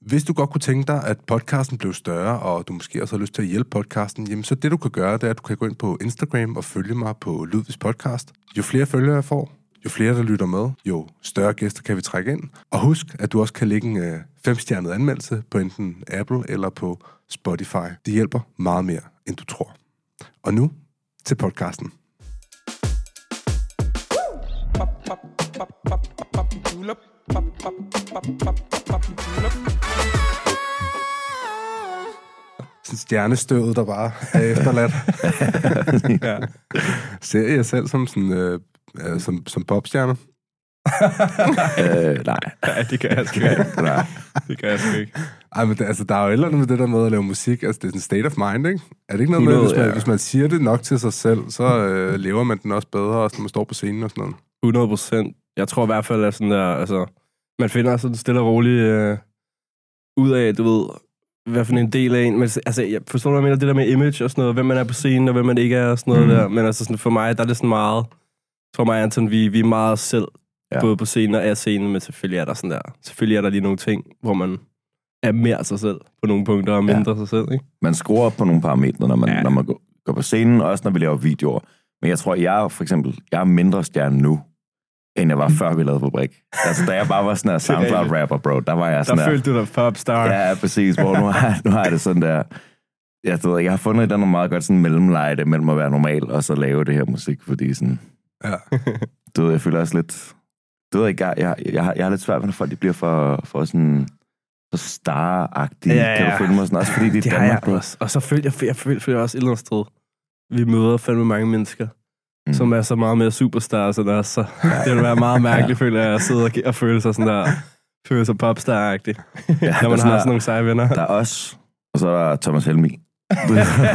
Hvis du godt kunne tænke dig, at podcasten blev større, og du måske også har lyst til at hjælpe podcasten, jamen så det du kan gøre, det er, at du kan gå ind på Instagram og følge mig på Ludvigs podcast. Jo flere følgere jeg får, jo flere der lytter med, jo større gæster kan vi trække ind. Og husk, at du også kan lægge en 5-stjernet anmeldelse på enten Apple eller på Spotify. Det hjælper meget mere, end du tror. Og nu til podcasten. Sådan stjernestøvet, der bare er efterladt. Ja. Ser jeg selv som sådan, som popstjerne? Nej. Ja, det kan jeg sgu ikke. Nej. Det kan jeg sgu ikke. Ej, men der er jo et eller andet med det der med at lave musik. Altså, det er sådan state of mind, ikke? Er det ikke noget med, hvis man siger det nok til sig selv, så lever man den også bedre, også når man står på scenen og sådan noget? 100%. Jeg tror i hvert fald, at sådan der, altså, man finder sådan stille og roligt ud af, du ved, hvad for en del af en. Men, altså, jeg forstår, hvad jeg mener, det der med image og sådan noget, hvem man er på scenen, og hvem man ikke er og sådan noget der. Men altså, sådan, for mig, der er det sådan meget, for mig, Anton, vi er meget os selv, både på scenen og af scenen, men selvfølgelig er der lige nogle ting, hvor man er mere sig selv på nogle punkter, og mindre sig selv, ikke? Man skruer op på nogle parametre, når man går på scenen, også når vi laver videoer. Men jeg tror, jeg er mindre stjerne nu, end jeg var før vi lavede Fabrik. Altså, da jeg bare var sådan en SoundCloud-rapper, bro, der var jeg sådan der følte du dig popstar. Ja, præcis, hvor nu har jeg det sådan der. Jeg har fundet et eller andet meget godt sådan mellemleje mellem at være normal, og så lave det her musik, fordi sådan... Ja. Du ved, jeg føler også lidt... Du ved ikke, jeg har lidt svært, når folk de bliver for sådan... så star-agtige, kan du føle mig sådan, også fordi det er Danmark, bro. Og så føler jeg også et eller andet sted, vi møder fandme mange mennesker, som er så meget mere superstars end os, så det vil være meget mærkeligt, føler jeg, at sidde og føle sig sådan der, føle sig popstar-agtig, når man har sådan nogle seje venner. Der er os, og så er der Thomas Helmig. Ja,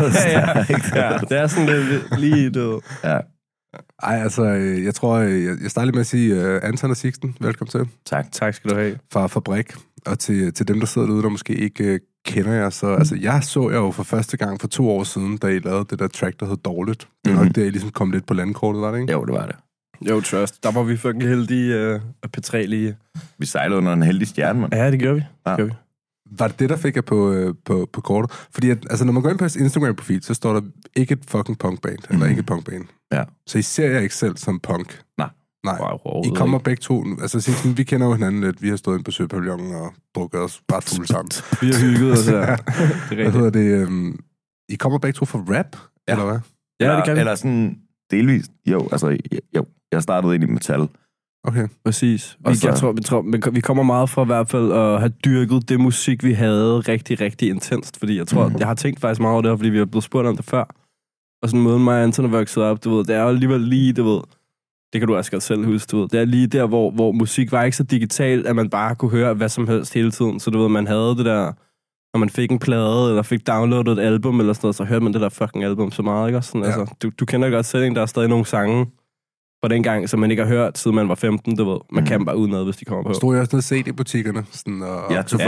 det er sådan lidt lige, du. Ja. Ej, altså, jeg tror, jeg starter lige med at sige Anton og Sixten, velkommen til. Tak skal du have. Fra Fabrik, og til dem, der sidder derude, der måske ikke kender jer, så altså, jeg jo for første gang for 2 år siden, da I lavede det der track, der hed Dårligt. Det er nok det, I ligesom kom lidt på landkortet, var det ikke? Jo, det var det. Jo, trust. Der var vi fucking heldige P3 lige. Vi sejlede under en heldig stjerne, mand. Ja, det gør vi. Var det der fik jeg på kortet? Fordi altså, når man går ind på jeres Instagram-profil, så står der ikke et fucking punkband, eller ikke et punkband. Ja. Så I ser jer ikke selv som punk? Nej. I kommer begge to... Altså, Sixten, vi kender jo hinanden lidt. Vi har stået inde på Søpavillonen og drukket os ret fulde sammen. Vi har hygget os her. Hvad hedder det? I kommer begge to fra rap, eller hvad? Ja, det kan vi. Eller sådan delvist. Jo. Jeg startede ind i metal. Okay. Præcis. Vi kommer meget fra i hvert fald at have dyrket det musik, vi havde rigtig, rigtig intenst. Fordi jeg tror, jeg har tænkt faktisk meget over det her, fordi vi har blevet spurgt om det før. Og sådan måden mig og Anton er vokset op, du ved, det er jo alligevel lige, du ved, det kan du også godt selv huske, du ved, det er lige der, hvor musik var ikke så digitalt, at man bare kunne høre hvad som helst hele tiden. Så du ved, man havde det der, når man fik en plade, eller fik downloadet et album, eller sådan noget, så hørte man det der fucking album så meget, ikke? Sådan, altså, du kender godt selv, der er stadig nogle sange fra den gang, som man ikke har hørt, siden man var 15, du ved. Man kan bare udenad, hvis de kommer på. Stod jeg også ned CD-butikkerne? Sådan, og...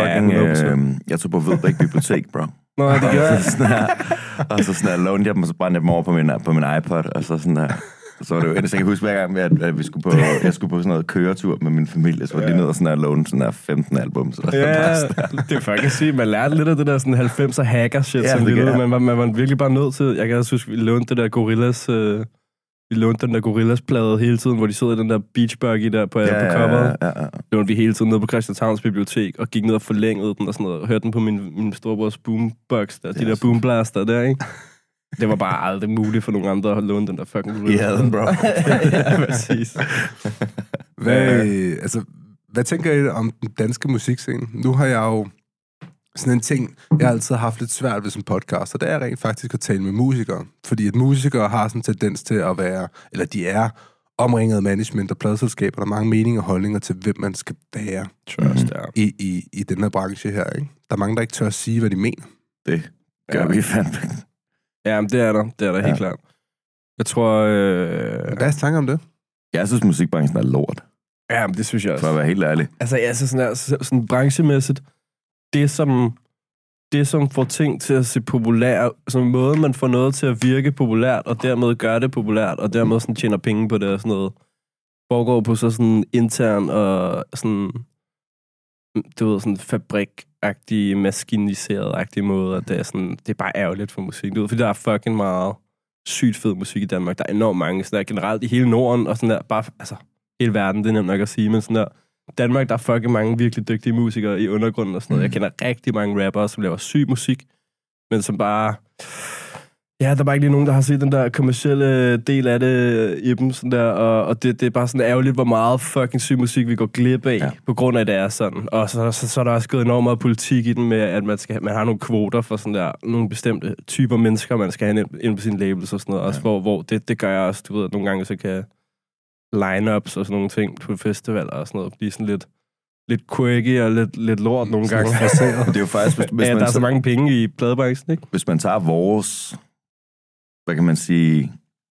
Jeg tog på Vedbæk Bibliotek, bro. Nå, det gør jeg. Og så sådan, lånte jeg dem, og så brændte jeg dem over på min iPod, og så sådan der... Så var det jo endelig, jeg kan huske hver gang, at jeg skulle på sådan noget køretur med min familie, så var lige ned og sådan der låne sådan der 15 album. Så det er faktisk sige, man lærte lidt af det der sådan 90'er hacker shit, som man var virkelig bare nødt til. Jeg kan også huske, vi lånte det der Gorillaz, vi lånte den der Gorillaz-plade hele tiden, hvor de sidder i den der beach buggy der på coveret. Lånte vi hele tiden ned på Christianshavns bibliotek, og gik ned og forlængede den og sådan noget, og hørte den på min storebrors boombox der, de der boomblaster der, ikke? Det var bare aldrig muligt for nogen andre at låne den der fucking Gorillaz. Ja, den, bro. Ja, præcis. Hvad tænker I om den danske musikscene? Nu har jeg jo sådan en ting, jeg har altid haft lidt svært ved som podcast, og det er rent faktisk at tale med musikere. Fordi at musikere har sådan en tendens til at være, eller de er omringet af management og pladeselskaber. Der er mange meninger og holdninger til, hvem man skal være i den her branche her. Ikke? Der er mange, der ikke tør at sige, hvad de mener. Det gør vi fandme. Ja, men det er der helt klart. Jeg tror... Hvad er jeres tanker om det? Jeg synes, musikbranchen er lort. Ja, men det synes jeg også. For at være helt ærlig. Altså sådan branchemæssigt, det som får ting til at se populært, som måde man får noget til at virke populært, og dermed gør det populært, og dermed sådan tjener penge på det og sådan noget, foregår på så sådan intern og sådan du ved, sådan fabrik-agtig, maskiniseret-agtig måde, og det er bare ærgerligt for musik. Du ved, fordi der er fucking meget sygt fed musik i Danmark. Der er enormt mange, sådan der generelt i hele Norden, og sådan der, bare, altså, hele verden, det er nemt nok at sige, men sådan der, Danmark, der er fucking mange virkelig dygtige musikere i undergrunden og sådan noget. Jeg kender rigtig mange rappere, som laver syg musik, men som bare... Ja, der er bare ikke lige nogen, der har set den der kommercielle del af det i dem, sådan der, og det er bare sådan ærgerligt, hvor meget fucking syg musik vi går glip af, på grund af, at det er sådan. Og så er der også gået enormt meget politik i den med, at man har nogle kvoter for sådan der, nogle bestemte typer mennesker, man skal have ind på sine labels og sådan noget, også hvor det gør jeg også, du ved, nogle gange så kan line-ups og sådan nogle ting på festivaler og sådan noget, blive sådan lidt quirky og lidt lort nogle gange. Det er jo faktisk, hvis der er så mange penge i pladebranchen, ikke? Hvis man tager vores, hvad kan man sige,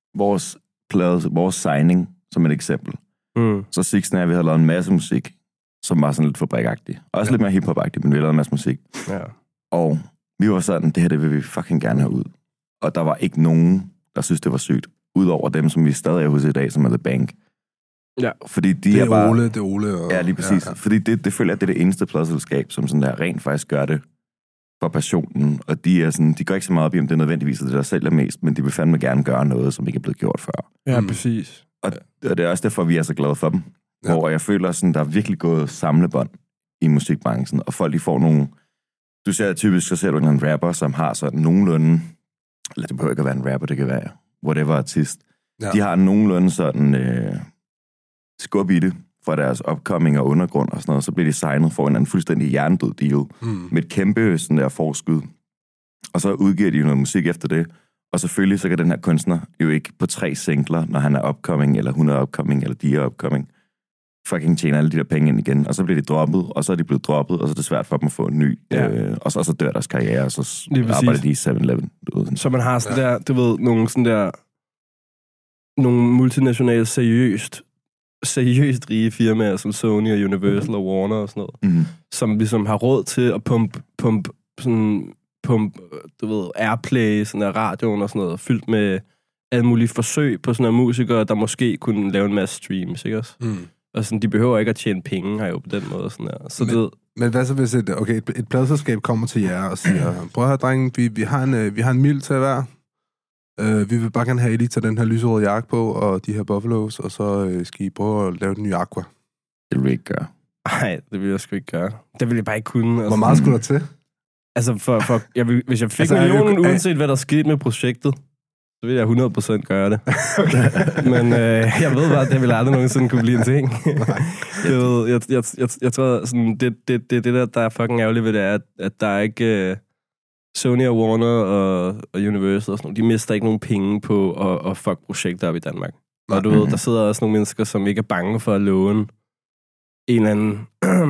vores signing som et eksempel, så Sixten vi havde lavet en masse musik, som var sådan lidt fabrikagtig. Også lidt mere hiphop-agtig, men vi lavede en masse musik. Ja. Og vi var sådan, det her, det vil vi fucking gerne have ud. Og der var ikke nogen, der synes, det var sygt. Udover dem, som vi stadig er hos i dag, som er The Bank. Ja. Fordi det er bare... det er Ole. Og... Ja, lige præcis. Ja. Fordi det føler jeg, det er det eneste pladselskab, som sådan der rent faktisk gør det for passionen. Og de er sådan, de går ikke så meget op i, om det er nødvendigvis det, der selv er mest, men de vil fandme gerne gøre noget, som ikke er blevet gjort før. Ja, præcis. Og det er også derfor, vi er så glade for dem. Ja. Hvor jeg føler, sådan, der er virkelig gået samlebånd i musikbranchen, og folk de får nogle... Du ser typisk, så ser du en rapper, som har sådan nogenlunde... Eller det behøver ikke at være en rapper, det kan være whatever artist. Ja. De har nogenlunde sådan skub i det fra deres upcoming og undergrund og sådan noget, så bliver de signet for en fuldstændig hjernedød deal med et kæmpe sådan der forskud. Og så udgiver de noget musik efter det, og selvfølgelig så kan den her kunstner jo ikke på 3 singler, når han er upcoming, eller hun er upcoming, eller de er upcoming, fucking tjene alle de der penge ind igen, og så bliver de droppet, og så er de blevet droppet, og så er det svært for dem at få en ny, og så dør deres karriere, og så arbejder de i 7-Eleven. Så man har sådan der, du ved, nogle multinationale seriøst rige firmaer, som Sony og Universal og Warner og sådan noget, som ligesom har råd til at pumpe du ved, airplay, sådan der radioen og sådan noget, fyldt med alle mulige forsøg på sådan nogle musikere, der måske kunne lave en masse streams, ikke også? Og sådan, de behøver ikke at tjene penge her jo på den måde. Sådan der. Så men hvad så hvis et pladselskab kommer til jer og siger, prøv at høre, drenge, vi har en mil til hver. Vi vil bare gerne have, at I lige tager den her lyserøde jakke på, og de her buffalos, og så skal I prøve at lave den nye Aqua. Det vil jeg ikke gøre. Nej, det vil jeg sgu ikke gøre. Det vil jeg bare ikke kunne. Altså, hvor meget skulle der til? Altså, hvis jeg fik millionen, uanset hvad der skete med projektet, så vil jeg 100% gøre det. Men jeg ved bare, at det vil aldrig nogensinde kunne blive en ting. Jeg tror, sådan, det der er fucking ærgerligt ved det, er, at der er ikke... Sony og Warner og Universal og sådan noget, de mister ikke nogen penge på at fuck projekter op i Danmark. Og du ved, der sidder også nogle mennesker, som ikke er bange for at låne en eller anden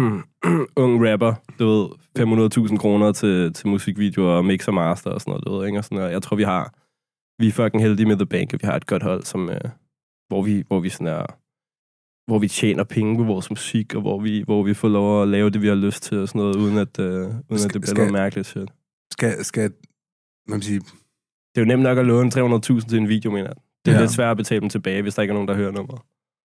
ung rapper, du ved, 500.000 kroner til musikvideoer og mix og master og sådan noget, du ved, ikke? Og sådan noget. Jeg tror, vi er fucking heldige med The Bank, at vi har et godt hold, som, hvor vi sådan er, hvor vi tjener penge på vores musik, og hvor vi får lov at lave det, vi har lyst til, og sådan noget, uden at det bliver noget mærkeligt shit. Skal man sige... Det er jo nemt nok at låne 300.000 til en video, mener jeg. Det er lidt svært at betale dem tilbage, hvis der ikke er nogen, der hører nummeret.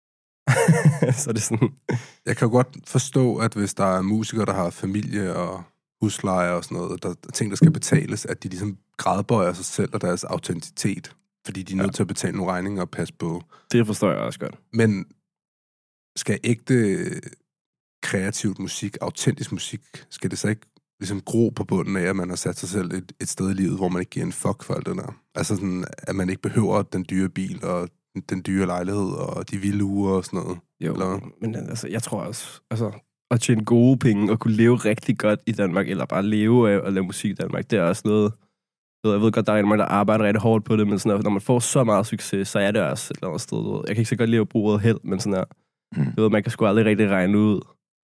Så er det sådan... Jeg kan jo godt forstå, at hvis der er musikere, der har familie og husleje og sådan noget, der er ting, der skal betales, at de ligesom gradbøjer sig selv og deres autenticitet, fordi de er nødt til at betale nogle regninger og passe på. Det forstår jeg også godt. Men skal ægte kreativt musik, autentisk musik, skal det så ikke ligesom gro på bunden af, at man har sat sig selv et sted i livet, hvor man ikke giver en fuck for alt det der? Altså sådan, at man ikke behøver den dyre bil og den dyre lejlighed og de vilde uger og sådan noget. Jo, eller? Men altså, jeg tror også, altså, at tjene gode penge og kunne leve rigtig godt i Danmark, eller bare leve af at lave musik i Danmark, det er også noget, jeg ved godt, der er mange, der arbejder rigtig hårdt på det, men sådan, når man får så meget succes, så er det også et eller andet sted. Jeg kan ikke så godt leve at bruge ordet held, men sådan her, man kan sgu aldrig rigtig regne ud,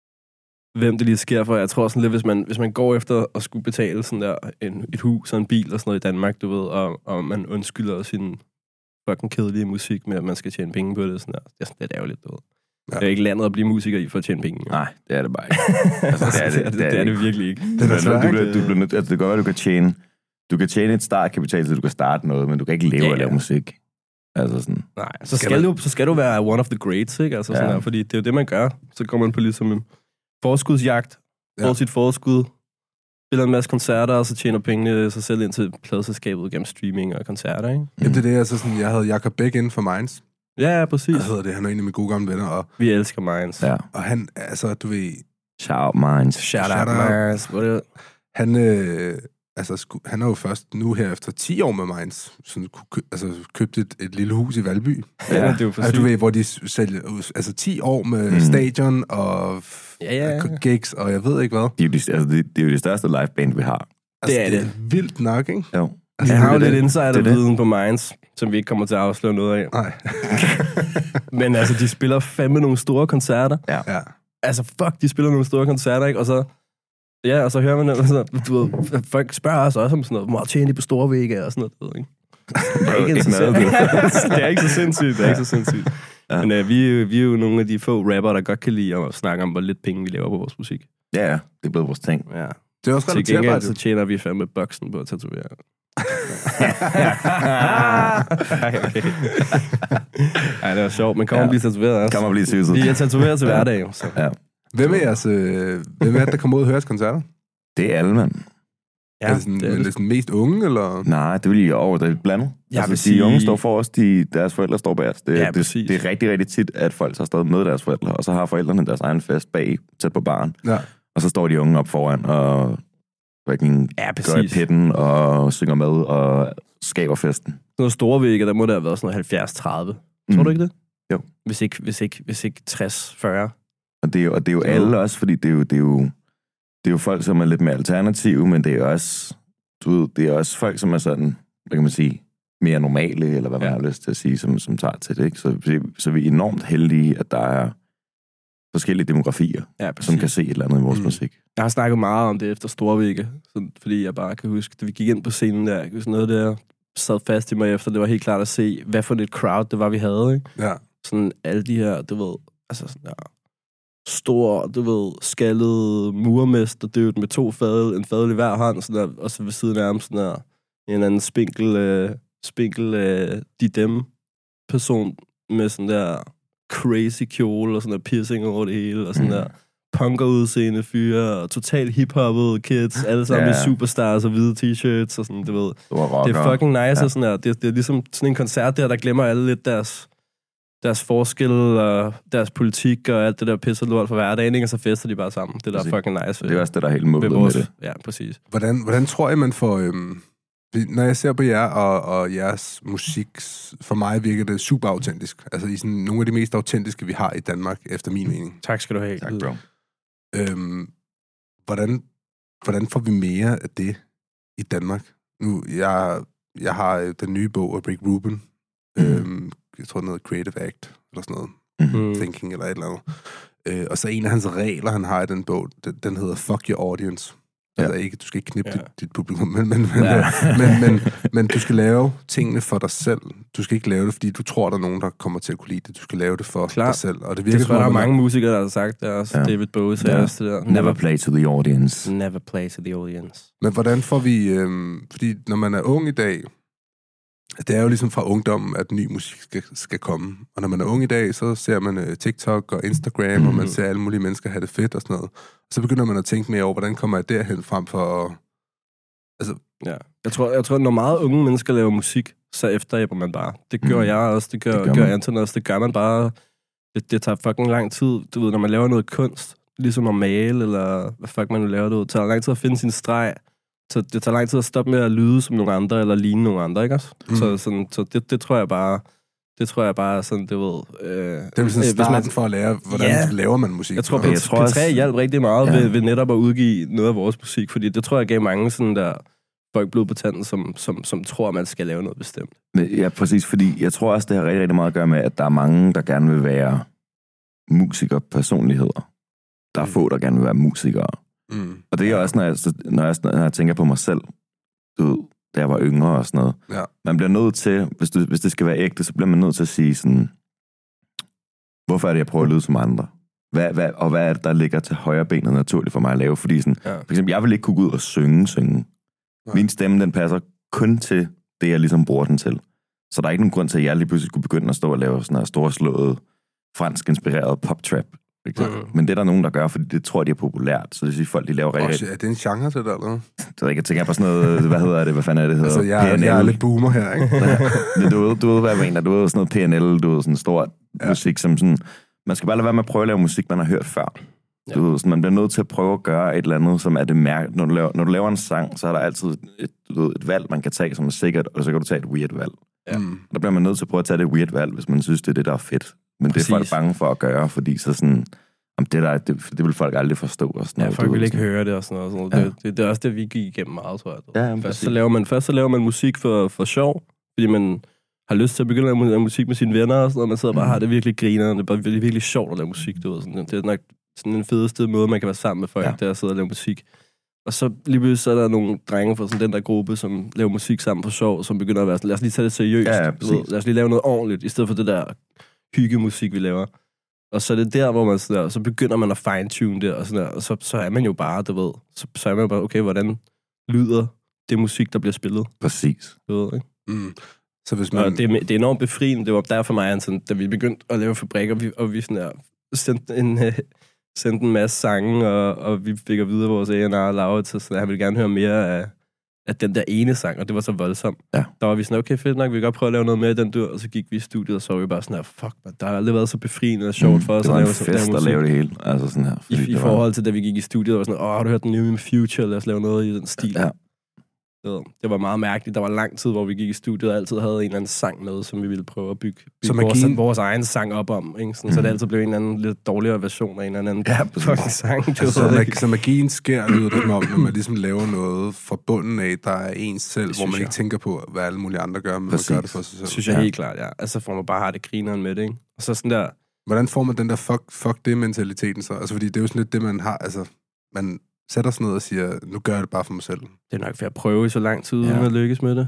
hvem det lige sker for. Jeg tror sådan lidt, hvis man går efter at skulle betale sådan der et hus og en bil og sådan noget i Danmark, du ved, og man undskylder sin fucking kedelige musik med, at man skal tjene penge på det, sådan der. Det er sådan lidt ærgerligt, du ved. Ja. Det er ikke landet at blive musiker i for at tjene penge. Jo. Nej, det er det bare ikke. Altså, det er det virkelig ikke. Det kan godt være, du kan tjene et startkapital, så du kan starte noget, men du kan ikke leve af at lave musik. Altså sådan. Nej, så skal du være one of the greats, ikke? Altså sådan der, fordi det er jo det, man gør. Så går man på ligesom en forskudsjagt, får sit forskud, spiller en masse koncerter, og så tjener pengene sig selv ind til pladeselskabet gennem streaming og koncerter, ikke? Ja, det er det, altså sådan, jeg havde Jacob Bæk inden for Minds. Ja, præcis. Hvad hedder det? Han er en af mine gode gamle venner, og Vi elsker Minds. Ja. og han, altså, du ved, Shout Minds. Shout Shout out, out. Minds. han er jo først nu her efter 10 år med Minds, sådan, købt et lille hus i Valby. Ja, det er jo Altså, præcis. du ved, hvor de sælger, altså 10 år med stadion og Ja. gigs, og jeg ved ikke hvad. Det er jo det største liveband, vi har. Altså, Det er det. vildt nok, ikke? Jo. Jeg har jo det er lidt det. insider-viden på Minds, som vi ikke kommer til at afsløre noget af. Nej. Men altså, de spiller fandme nogle store koncerter. Ja. Ja. Altså, fuck, de spiller nogle store koncerter, ikke? Og så... Ja, og så hører man, altså, du ved, folk spørger os også om sådan noget, hvor meget tjener de på store vægge og sådan noget, ikke? Det er ikke interessant. Det er ikke så sindssygt. Ja. Men vi er jo nogle af de få rapper, der godt kan lide at snakke om, hvor lidt penge vi laver på vores musik. Ja, det er blevet vores ting. Ja. Det er også Til relaterbart. gengæld, så tjener vi fandme boksen på at tatovere. Okay. Ej, det var sjovt, men kom og blive tatoveret også. Kan man blive syset. Vi er tatoveret til hverdag, så. Ja. Hvem er det, der kommer ud og hører jeres koncerter? Det er alle, mand. Ja, er det sådan mest unge, eller? Nej, det vil jeg over. Det er blandet. Jeg vil De sige- unge står forrest, deres forældre står bagerst. Ja, præcis. Det er rigtig, rigtig tit, at folk tager afsted med deres forældre, og så har forældrene deres egen fest bag, tæt på baren. Ja. Og så står de unge op foran og Ja, går i præcis. pitten og synger med og skaber festen. Sådan noget store vægge, der må der have været sådan noget 70-30. Tror du ikke det? Jo. Hvis ikke 60-40. Og det er jo alle også, fordi det er jo folk, som er lidt mere alternative, men det er også, det er også folk, som er sådan, hvad kan man sige, mere normale, eller hvad man har lyst til at sige, som tager til det. Ikke? Så vi er enormt heldige, at der er forskellige demografier, som kan se et eller andet i vores musik. Jeg har snakket meget om det efter Storvægge, fordi jeg bare kan huske, da vi gik ind på scenen der, jeg noget der sad fast i mig efter, det var helt klart at se, hvad for et crowd det var, vi havde, ikke? Ja. Sådan alle de her, du ved, altså sådan der stor, du ved, skaldede murmester, dude, med 2 fadel, en fadel i hver hånd, sådan der, og så ved siden af ham sådan der, en anden spinkel de-dem person med sådan der crazy kjole og sådan der piercing over det hele, og sådan der punker-udseende fyre, og totalt hip-hoppede kids, alle sammen med superstars og hvide t-shirts, og sådan, du ved. Det er fucking nice, og sådan der. Det er ligesom sådan en koncert der glemmer alle lidt deres forskel og deres politik og alt det der pisser lort for hverdagen, ikke? Og så fester de bare sammen. Det der er fucking nice. Det er også det, der er helt målet med det. Ja, præcis. Hvordan tror jeg, man får... når jeg ser på jer og jeres musik, for mig virker det super autentisk. Altså i sådan nogle af de mest autentiske, vi har i Danmark, efter min mening. Tak skal du have. Tak, bro. Hvordan får vi mere af det i Danmark? Nu, jeg har den nye bog af Rick Rubin. Jeg tror, det er noget Creative Act, eller sådan noget. Thinking, eller et eller andet. Og så en af hans regler, han har i den bog, den hedder Fuck Your Audience. Altså ikke, du skal ikke knippe dit publikum, men du skal lave tingene for dig selv. Du skal ikke lave det, fordi du tror, der er nogen, der kommer til at kunne lide det. Du skal lave det for dig selv. Og det virker, det tror jeg, der er mange musikere, der har sagt det også. Ja. David Bowie sagde også det der. Never play to the audience. Never play to the audience. Men hvordan får vi... fordi når man er ung i dag, det er jo ligesom fra ungdommen, at ny musik skal komme. Og når man er ung i dag, så ser man TikTok og Instagram, og man ser alle mulige mennesker have det fedt og sådan noget. Og så begynder man at tænke mere over, hvordan kommer jeg derhen frem for at... Altså... Ja. Jeg tror, når meget unge mennesker laver musik, så efteræber man bare. Det gør jeg også, det gør Anton også, det gør man bare. Det tager fucking lang tid. Du ved, når man laver noget kunst, ligesom at male, eller hvad fuck man nu laver det, tager lang tid at finde sin streg. Så det tager lang tid at stoppe med at lyde som nogle andre, eller ligne nogle andre, ikke også? Så det tror jeg bare... Det tror jeg bare sådan, det ved... det er sådan starten for at lære, hvordan laver man musik. Jeg tror, P3 hjalp rigtig meget ved netop at udgive noget af vores musik, fordi det tror jeg gav mange sådan der folk blod på tanden, som tror, man skal lave noget bestemt. Ja, præcis, fordi jeg tror også, det har rigtig, rigtig meget at gøre med, at der er mange, der gerne vil være musikerpersonligheder. Der er få, der gerne vil være musikere. Og det er også, når jeg tænker på mig selv, da jeg var yngre og sådan noget. Ja. Man bliver nødt til, hvis det skal være ægte, så bliver man nødt til at sige sådan, hvorfor er det, jeg prøver at lyde som andre? Hvad er det, der ligger til højre benet naturligt for mig at lave? Fordi sådan, for eksempel, jeg vil ikke kunne gå ud og synge. Ja. Min stemme, den passer kun til det, jeg ligesom bruger den til. Så der er ikke nogen grund til, at jeg lige pludselig skulle begynde at stå og lave sådan her storslået, fransk inspireret pop-trap. Men det er der nogen, der gør, fordi det tror de er populært. Så det siger folk, de laver rigtig... Er det en genre til det, eller noget? Så jeg tænker på sådan noget... Hvad hedder det? Hvad fanden er det hedder? Altså, jeg er lidt boomer her, ikke? Men du ved, hvad jeg mener. Du ved sådan noget PNL, du ved sådan stort musik, som sådan... Man skal bare lade være med at prøve at lave musik, man har hørt før. Ja. Du ved, sådan, man bliver nødt til at prøve at gøre et eller andet, som er det mærke. Når du laver en sang, så er der altid et valg, man kan tage, som er sikkert, og så kan du tage et weird valg. Ja. Der bliver man nødt til at prøve at tage det weird valg, hvis man synes, det er det, der er fedt. Men præcis. Det er folk bange for at gøre, fordi så sådan... Det vil folk aldrig forstå. Og sådan noget, folk vil ikke høre det og sådan noget. Ja. Det er også det, vi gik igennem meget, tror jeg. Ja, først så laver man musik for sjov, fordi man har lyst til at begynde at lave musik med sine venner og sådan noget. Man sidder bare og har det virkelig griner. Det er bare virkelig sjovt at lave musik. Du ved. Sådan, det er nok sådan en fedeste måde, man kan være sammen med folk, der sidder og lave musik. Og så lige pludselig så er der nogle drenge fra sådan den der gruppe, som laver musik sammen for sjov, som begynder at være sådan, lad os lige tage det seriøst. Ja, lad os lige lave noget ordentligt, i stedet for det der hyggemusik, vi laver. Og så er det der, hvor man sådan der, så begynder man at fine-tune det, og sådan der, og så er man jo bare, du ved, så er man jo bare, okay, hvordan lyder det musik, der bliver spillet? Præcis. Du ved, ikke? Så hvis man... Og det er enormt befriende. Det var der for mig, sådan, da vi begyndte at lave fabrikker, og vi sådan der, sendte en masse sange, og vi fik at vide af vores A&R Laura til, så han ville gerne høre mere af den der ene sang, og det var så voldsomt. Ja. Der var vi sådan, okay, fedt nok, vi kan godt prøve at lave noget mere i den dør, og så gik vi i studiet, og så var vi bare sådan her, fuck, man, der har aldrig været så befriende og sjovt for os at lave sådan her. Det var en fest at lave det hele, altså sådan her. I forhold til, da vi gik i studiet, og var sådan, har du hørt den nye med Future, lad os lave noget i den stil. Ja. Det var meget mærkeligt. Der var lang tid, hvor vi gik i studiet og altid havde en eller anden sang med, som vi ville prøve at bygge vores egen sang op om. Ikke? Sådan, så det altid blev en eller anden lidt dårligere version af en eller anden fucking sang. Så magien sker, lyder det som om, når man ligesom laver noget fra bunden af, der er ens selv, hvor man ikke tænker på, hvad alle mulige andre gør, men man gør det for sig selv. Synes jeg helt klart, ja. Altså får man bare har det grineren med det, ikke? Og så sådan der... Hvordan får man den der fuck det mentaliteten så? Altså fordi det er jo sådan lidt det, man har, altså... Man sætter sig ned og siger, nu gør jeg det bare for mig selv. Det er nok for at prøve i så lang tid, uden at lykkes med det.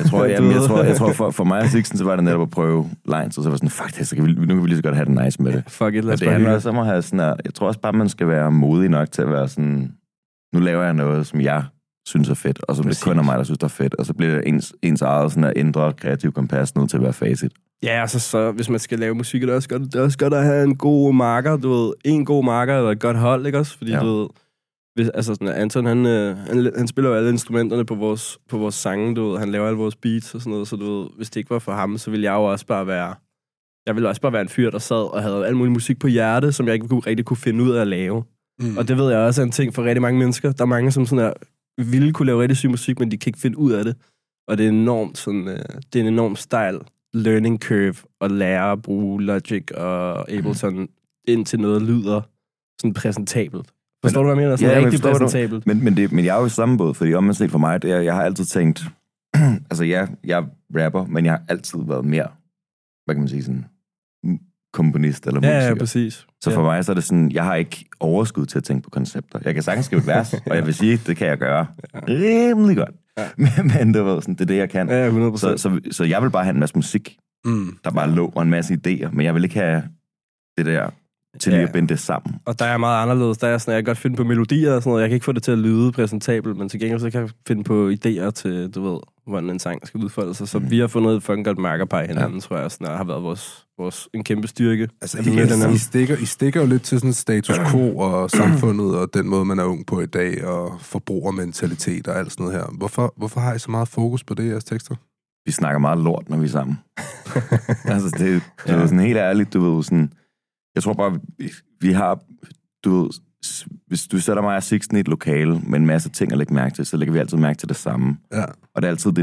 Jeg tror for mig og Sixten, så var det netop at prøve lines, og så var sådan, fuck det, nu kan vi lige så godt have det nice med det. Fuck it, lad os bare det handler også om at have sådan, jeg tror også bare, man skal være modig nok til at være sådan, nu laver jeg noget, som jeg synes er fedt, og som det kun er mig, der synes, der er fedt, og så bliver det ens eget sådan at ændre kreativ kompas nødt til at være facit. Ja, altså så hvis man skal lave musik, det er også godt at have en god marker, du ved, en god marker, eller et godt hold, ikke også? Fordi du ved, altså sådan, Anton, han spiller jo alle instrumenterne på vores sange, du ved. Han laver alle vores beats og sådan noget, så du ved, hvis det ikke var for ham, så ville jeg jo også bare være... Jeg ville også bare være en fyr, der sad og havde al mulig musik på hjerte, som jeg ikke rigtig kunne finde ud af at lave. Og det ved jeg også er en ting for rigtig mange mennesker. Der er mange, som sådan her, ville kunne lave rigtig syg musik, men de kan ikke finde ud af det. Og det er enormt sådan... det er en enormt stejl learning curve at lære at bruge Logic og Ableton indtil noget lyder sådan præsentabelt. Forstår du, hvad jeg mener? Sådan rigtig præsentabelt. Men jeg er jo i samme båd, fordi omvendt set for mig, jeg har altid tænkt, altså jeg rapper, men jeg har altid været mere, hvad kan man sige, sådan komponist eller musiker. Ja, præcis. Så for mig så er det sådan, jeg har ikke overskud til at tænke på koncepter. Jeg kan sagtens skrive et vers, og jeg vil sige, det kan jeg gøre rimelig godt. Ja. Men det var sådan, det er det, jeg kan. Ja, 100%. Så jeg vil bare have en masse musik, der bare lå, og en masse idéer, men jeg vil ikke have det der til lige at binde det sammen. Og der er meget anderledes. Der er sådan, jeg kan godt finde på melodier og sådan noget. Jeg kan ikke få det til at lyde præsentabelt, men til gengæld så kan jeg finde på idéer til, du ved, hvordan en sang skal udfolde sig. Så vi har fundet et fucking godt markerpar i hinanden, tror jeg, sådan, har været en kæmpe styrke. Altså, I stikker jo lidt til sådan status quo og samfundet og den måde, man er ung på i dag, og forbrugermentalitet og alt sådan noget her. Hvorfor har I så meget fokus på det i jeres tekster? Vi snakker meget lort, når vi er sammen. Altså, det er sådan helt ærligt, du ved, sådan... Jeg tror bare, vi har, du ved, hvis du sætter mig og Sixten i et lokale med en masse ting at lægge mærke til, så lægger vi altid mærke til det samme. Ja. Og det er altid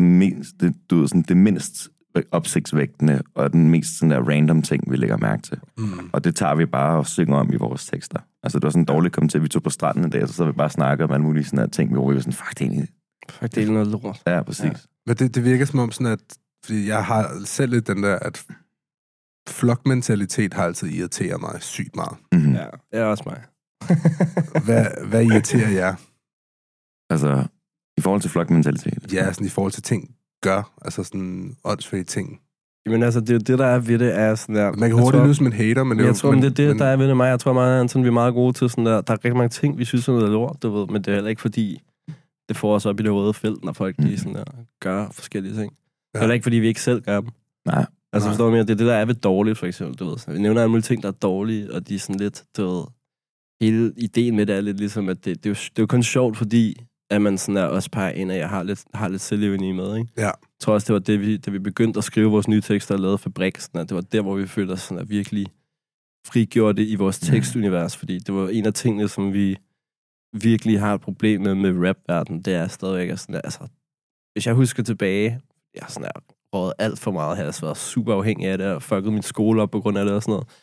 det mindst opsigtsvægtende og den mest sådan der random ting, vi lægger mærke til. Og det tager vi bare og synger om i vores tekster. Altså det var sådan dårligt kommet til, vi tog på stranden en dag, så vi bare snakker om alle mulige sådan der ting, hvor vi var sådan, fuck det er noget lort. Ja, præcis. Ja. Men det virker som om sådan, at fordi jeg har selv lidt den der, at flokmentalitet har altid irriteret mig sygt meget. Mm-hmm. Ja, det er også mig. Hvad irriterer jer? Altså, i forhold til flokmentalitet? Ja, sådan i forhold til ting gør. Altså sådan åndssvage ting. Jamen altså, det der er ved det, er sådan der... Man kan hurtigt lyde som en hater, men... Jeg tror, det er det, der er ved det mig. Jeg tror meget, sådan, vi er meget gode til sådan der... Der er rigtig mange ting, vi synes er noget lort, du ved, men det er heller ikke fordi, det får os op i det røde felt, når folk de sådan der, gør forskellige ting. Ja. Det er heller ikke, fordi vi ikke selv gør dem. Nej. Altså, forstår du mere? Det er det, der er ved dårligt, for eksempel, du ved. Vi nævner alle mulige ting, der er dårlige, og de er sådan lidt, du ved, hele ideen med det er lidt ligesom, at det er jo kun sjovt, fordi at man sådan er også peger ind, at jeg har lidt selvevende med, ikke? Ja. Jeg tror også, det var det, da vi begyndte at skrive vores nye tekster og lavede Fabrik, sådan, at det var der, hvor vi følte os sådan, at virkelig frigjorde det i vores tekstunivers, fordi det var en af tingene, som vi virkelig har et problem med rap-verdenen, det er stadigvæk sådan, altså, hvis jeg husker tilbage, jeg har sådan rådet alt for meget, jeg har været super afhængig af det, og fucket min skole op på grund af det og sådan noget.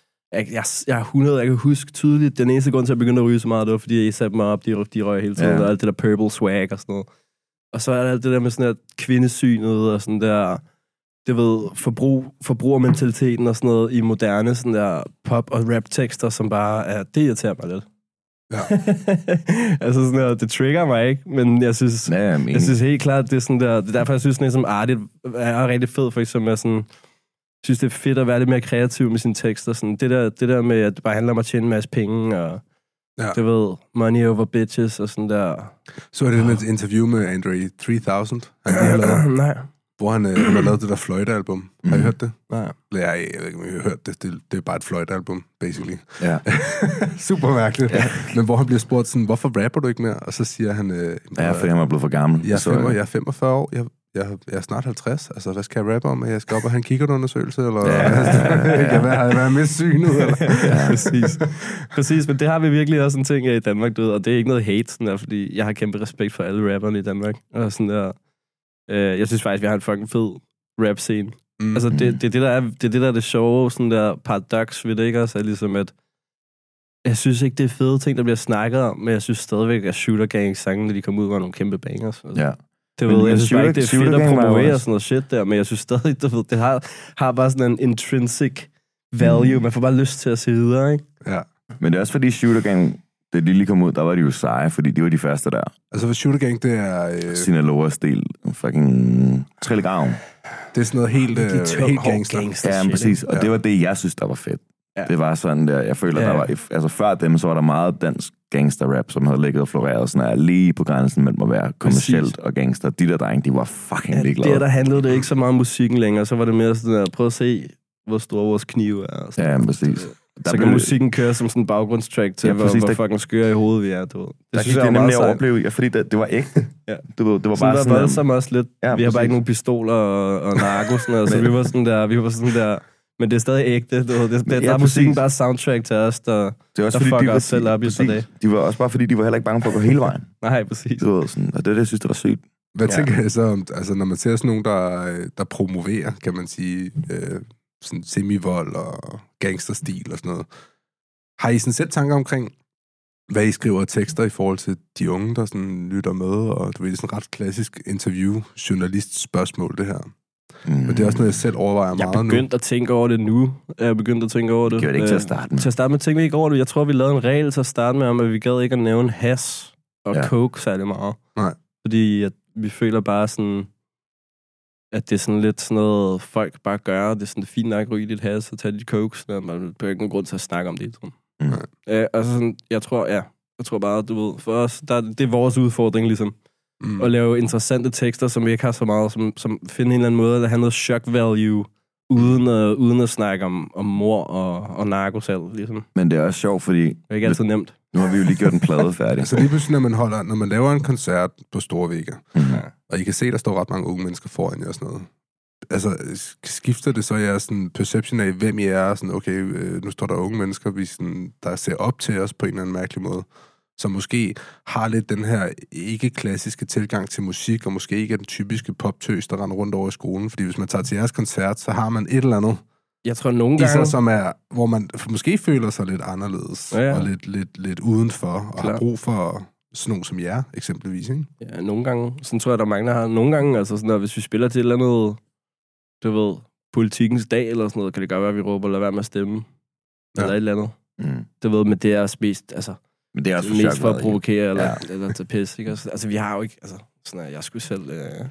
Jeg kan huske tydeligt, den eneste grund til at begynde at ryge så meget, det var, fordi jeg satte mig op, de røg hele tiden, og alt det der purple swag og sådan noget. Og så er der alt det der med sådan der kvindesynet og sådan der, det ved, forbrugermentaliteten og sådan noget i moderne sådan der pop- og rap-tekster, som bare er, det irriterer mig lidt. Ja. Altså sådan der, det trigger mig ikke, men jeg synes, jeg synes helt klart, det er sådan der, det er derfor, jeg synes, sådan som artigt er rigtig fed, for eksempel, jeg sådan, synes, det er fedt at være lidt mere kreativ med sine tekster, sådan, det der med, at det bare handler om at tjene en masse penge, og det ved, money over bitches, og sådan der. Så er det et interview med Andre 3000, han har lavet. Nej. Hvor han har lavet det der Fløjte-album. Har I hørt det? Nej. Jeg ved ikke, om I har hørt det. Det er bare et Fløjte-album, basically. Ja. Super mærkeligt. Ja. Men hvor han bliver spurgt sådan, hvorfor rapper du ikke mere? Og så siger han... fordi han er blevet for gammel. Jeg er 45 år. Jeg er snart 50. Altså, hvad skal jeg rappe om? Jeg skal op og have en kikkertundersøgelse? Eller har jeg været med synet? Eller? Ja, præcis. Men det har vi virkelig også en ting af i Danmark, du ved. Og det er ikke noget hate, sådan der, fordi jeg har kæmpe respekt for alle rapperne i Danmark. Og sådan der... jeg synes faktisk, vi har en fucking fed rap-scene. Altså, det der er det sjove, sådan der paradox ved det, ikke også? Er ligesom, at jeg synes ikke, det er fede ting, der bliver snakket om, men jeg synes stadigvæk, at Shooter Gang-sangen, når de kom ud, var nogle kæmpe bangers. Altså. Ja. Det ved jeg synes bare ikke, det er fedt at promovere sådan noget shit der, men jeg synes stadig, det har bare sådan en intrinsic value. Man får bare lyst til at se videre, ikke? Ja. Men det er også fordi Shooter Gang, da de lige kom ud, der var de jo seje, fordi de var de første der. Altså for Shooter Gang, det er... Sinaloa-stil. Fucking Trillegraven. Det er sådan noget helt gangster. Ja, præcis. Og det var det, jeg synes, der var fedt. Ja. Det var sådan der, jeg føler, der var... Altså før dem, så var der meget dansk gangster-rap, som havde ligget og floreret sådan her, lige på grænsen mellem at være kommercielt og gangster. De der drenge, de var fucking ligeglade. Der handlede det ikke så meget om musikken længere, så var det mere sådan der, prøv at se, hvor store vores knive er. Ja, præcis. Så kan musikken køre som sådan en baggrundstrack til, hvor fucking skøre i hovedet vi er, du ved. Det synes jeg er nemlig at opleve, fordi det var ægte. Ja. Du ved, det var sådan bare sådan... Sådan også lidt. Ja, vi har bare ikke nogen pistoler og narko, sådan noget, så vi var sådan der... Men det er stadig ægte, du ved. Der er musikken bare soundtrack til os, der fucker os selv op i for det. De var også bare fordi, de var heller ikke bange for at gå hele vejen. Nej, præcis. Du ved, sådan, og det jeg synes, det var sygt. Hvad tænker jeg så om, altså når man ser sådan nogen, der promoverer, kan man sige, sådan semi-vold og gangsterstil og sådan noget. Har I sådan selv tanker omkring, hvad I skriver af tekster i forhold til de unge, der sådan lytter med, og du ved, det er sådan ret klassisk interview-journalist-spørgsmål, det her. Men det er også noget, jeg selv overvejer meget nu. Jeg er begyndt at tænke over det nu. Det gjorde det ikke til at starte med. Til at starte med tænkte vi ikke over det. Jeg tror, vi lavede en regel til at starte med, om at vi gad ikke at nævne hash og coke særlig meget. Nej. Fordi at vi føler bare sådan, at det er sådan lidt sådan noget, folk bare gør. Det er sådan det fint nok at ryge lidt hash og tage lidt coke. Så man behøver ikke nogen grund til at snakke om det. Altså sådan, jeg tror bare, du ved, for os, det er vores udfordring ligesom. Og lave interessante tekster, som vi ikke har så meget, som finder en eller anden måde, der har noget shock value, uden at snakke om mor og narko selv, ligesom. Men det er også sjovt, fordi... Det er ikke altid nemt. Nu har vi jo lige gjort en plade færdig. Altså lige pludselig, når man laver en koncert på Store Vega, og I kan se, der står ret mange unge mennesker foran jer og sådan noget. Altså, skifter det så jeres sådan, perception af, hvem I er? Sådan, okay, nu står der unge mennesker, der ser op til os på en eller anden mærkelig måde, som måske har lidt den her ikke-klassiske tilgang til musik, og måske ikke er den typiske poptøs, der render rundt over i skolen. Fordi hvis man tager til jeres koncert, så har man et eller andet, jeg tror nogle gange, som er, hvor man måske føler sig lidt anderledes, og lidt udenfor, og har brug for sådan nogen som jer, eksempelvis, ikke? Ja, nogle gange. Sådan tror jeg, der er mange, der har. Nogle gange, altså sådan, hvis vi spiller til et eller andet, du ved, politikens dag, eller sådan noget, kan det godt være, at vi råber, lad være med at stemme. Eller et eller andet. Du ved, men det er også mest, altså... Men det er også mest for at provokere, eller tage pis, ikke? Altså, vi har jo ikke... Altså, sådan jeg skulle selv...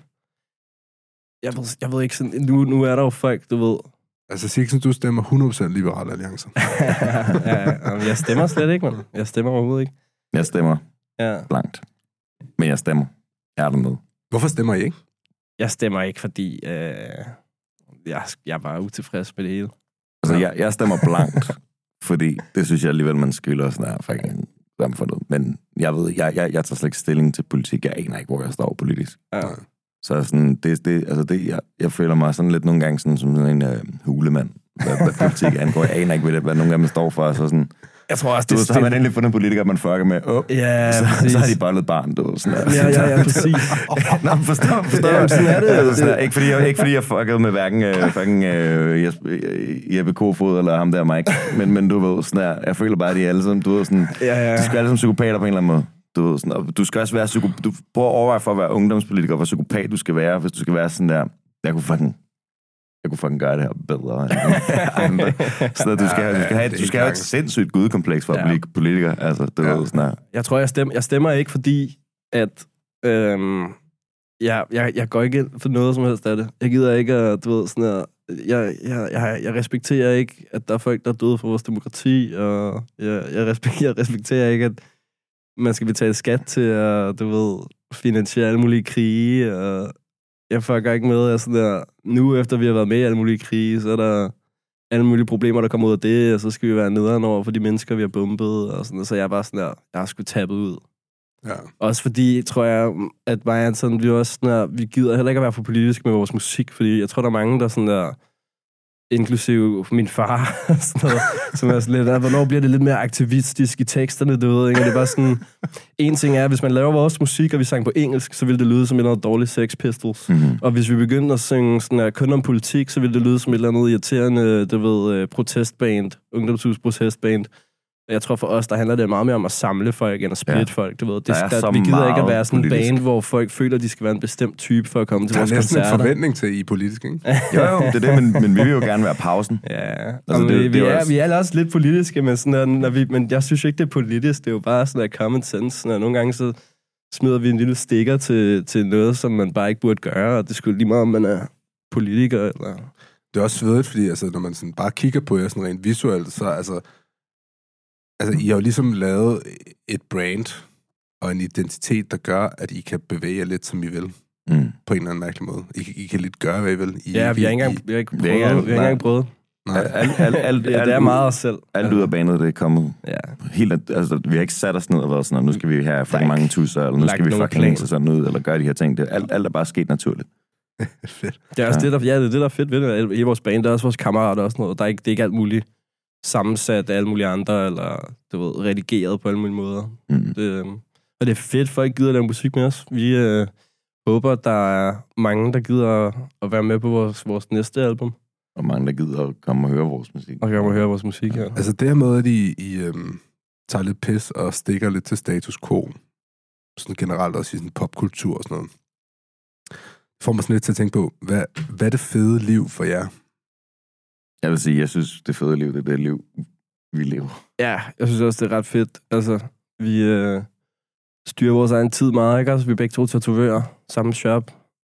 Jeg ved ikke sådan... Nu er der jo folk, du ved... Altså, Sixten, du stemmer 100% Liberal Alliance. Jeg stemmer slet ikke, man. Jeg stemmer overhovedet ikke. Jeg stemmer blankt. Men jeg stemmer. Jeg er der med. Hvorfor stemmer I ikke? Jeg stemmer ikke, fordi... jeg er bare utilfreds med det hele. Altså, jeg stemmer blankt, fordi det synes jeg alligevel, man skylder sådan her fucking samfundet. Men jeg ved, jeg tager slet ikke stilling til politik. Jeg aner ikke, hvor jeg står politisk. Ja. Så sådan, jeg føler mig sådan lidt nogle gange sådan, som sådan en hulemand, hvad politik angår. Jeg aner ikke, hvad nogle af dem står for. Så sådan, jeg tror også, så har man endelig fundet en politiker, man fucker med. Så har de bollet barn, du. Sådan ja, præcis. Nå, forstår. Sådan er det. Sådan, ikke fordi jeg fuckede med hverken Jeppe Kofod eller ham der Mike, men du ved, sådan der, jeg føler bare, at de er alle sammen, du ved, sådan, de skal alle sammen psykopater på en eller anden måde. Du ved, sådan, og du skal også være du prøver at overveje for at være ungdomspolitiker, hvor psykopat du skal være, hvis du skal være sådan der, jeg kunne fucking gøre det her bedre end andre. Så du skal have et sindssygt gudekompleks for at blive politiker. Altså, det ved sådan her. Jeg tror, jeg stemmer ikke, fordi at jeg går ikke ind for noget som helst af det. Jeg gider ikke at, du ved, sådan her, jeg respekterer ikke, at der er folk, der er døde for vores demokrati, og jeg respekterer ikke, at man skal betale skat til at, du ved, finansiere alle mulige krige, og jeg fucker ikke med, at sådan der, nu efter vi har været med i alle mulige krige, så er der alle mulige problemer, der kommer ud af det, og så skal vi være nederen over for de mennesker, vi har bombet, og sådan, så jeg er bare sådan der, jeg har sgu tappet ud. Ja. Også fordi, tror jeg, at mig og sådan, vi gider heller ikke at være for politisk med vores musik, fordi jeg tror, der er mange, der sådan der, inklusive min far, sådan noget, som er sådan lidt, hvornår bliver det lidt mere aktivistisk i teksterne, du ved, ikke? Og det er bare sådan, en ting er, hvis man laver vores musik, og vi sang på engelsk, så ville det lyde som et eller andet dårligt Sex Pistols. Mm-hmm. Og hvis vi begyndte at synge sådan her, kun om politik, så ville det lyde som et eller andet irriterende, du ved, protestband, ungdomshus protestband. Jeg tror for os, der handler det meget mere om at samle folk, end at splitte folk, du ved. Vi gider ikke at være sådan en band, hvor folk føler, at de skal være en bestemt type for at komme til vores koncerter. Der er næsten en forventning til, I politisk, ikke? jo, det er det, men vi vil jo gerne være pausen. Ja, altså, vi er også lidt politiske, men, sådan, men jeg synes ikke, det er politisk. Det er jo bare sådan common sense. Nogle gange så smider vi en lille stikker til noget, som man bare ikke burde gøre, og det skulle lige meget, om man er politiker. Eller... Det er også svedigt, fordi altså, når man sådan bare kigger på jer sådan rent visuelt, så altså, I har jo ligesom lavet et brand og en identitet, der gør, at I kan bevæge jer lidt, som I vil. På en eller anden mærkelig måde. I kan lidt gøre, hvad I vil. Vi har ikke engang prøvet. Det er meget os selv. Alt ud af banet, det er kommet. Ja. Helt, altså, vi har ikke sat os ned og været sådan, nu skal vi have fucking mange tusser, eller nu skal vi fucking hænge sig sådan ud, eller gøre de her ting. Alt er bare sket naturligt. Fedt. Det er også det, der er fedt ved det. I vores band, der er også vores kammerater og sådan noget. Det er ikke alt muligt sammensat af alle mulige andre, eller du ved, redigeret på alle mulige måder. Og det er fedt, for ikke gider at lave musik med os. Vi håber, der er mange, der gider at være med på vores næste album. Og mange, der gider at komme og høre vores musik. Ja. Altså det her med, at I tager lidt pis og stikker lidt til status quo, sådan generelt også i sådan popkultur og sådan noget, får mig sådan lidt til at tænke på, hvad er det fede liv for jer? Jeg vil sige, jeg synes, det fede liv, det er det liv, vi lever. Ja, jeg synes også, det er ret fedt. Altså, vi styrer vores egen tid meget, ikke? Altså, vi er begge to tatovører, samme shop.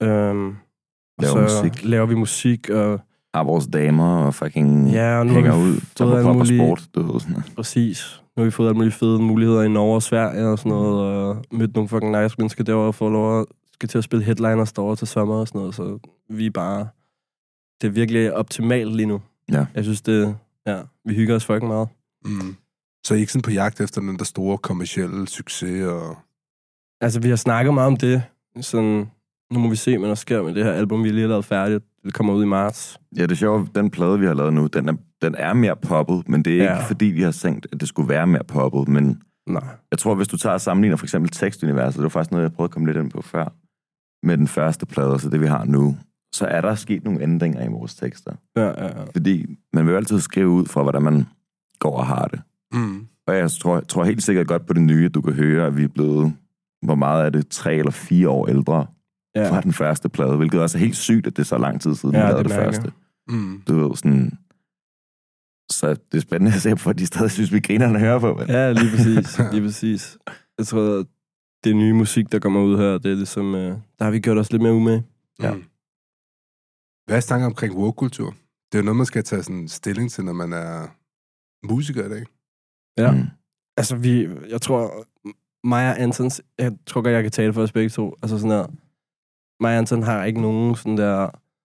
Laver vi musik, og har vores damer og fucking og nu hænger ud, tager på pop og sport. Præcis. Nu har vi fået alle mulige fede muligheder i Norge og Sverige og sådan noget, og mødt nogle fucking nice mennesker derovre, og få lov at skal til at spille headliners derovre til sommer og sådan noget, så vi er bare... Det er virkelig optimalt lige nu. Ja. Jeg synes, vi hygger os fucking meget. Så I er ikke sådan på jagt efter den der store kommercielle succes? Og... Altså, vi har snakket meget om det. Sådan, nu må vi se, hvad der sker med det her album, vi lige har lavet færdigt. Det kommer ud i marts. Ja, det er sjovt. Den plade, vi har lavet nu, den er mere poppet, men det er ikke fordi, vi har tænkt, at det skulle være mere poppet, men jeg tror, hvis du tager og sammenligner for eksempel tekstuniverset, det var faktisk noget, jeg prøvede at komme lidt ind på før, med den første plade, så det vi har nu, så er der sket nogle ændringer i vores tekster. Ja. Fordi man vil jo altid skrive ud fra, hvordan man går og har det. Og jeg tror helt sikkert godt på det nye, at du kan høre, at vi er blevet, hvor meget er det, 3 eller 4 år ældre fra den første plade, hvilket også er helt sygt, at det er så lang tid siden, vi lavede det første. Du ved, sådan... Så det er spændende at se på, at de stadig synes, vi griner at høre på. Men. Ja, lige præcis. Jeg tror, at det nye musik, der kommer ud her, det er ligesom, der har vi gjort os lidt mere umage. Ja. Hvad er tanker omkring woke-kultur? Det er jo noget, man skal tage sådan stilling til, når man er musiker i dag. Ja. Altså, jeg tror, mig og Anton, jeg tror godt, jeg kan tale for os begge to. Altså sådan der, mig og Anton har ikke nogen sådan der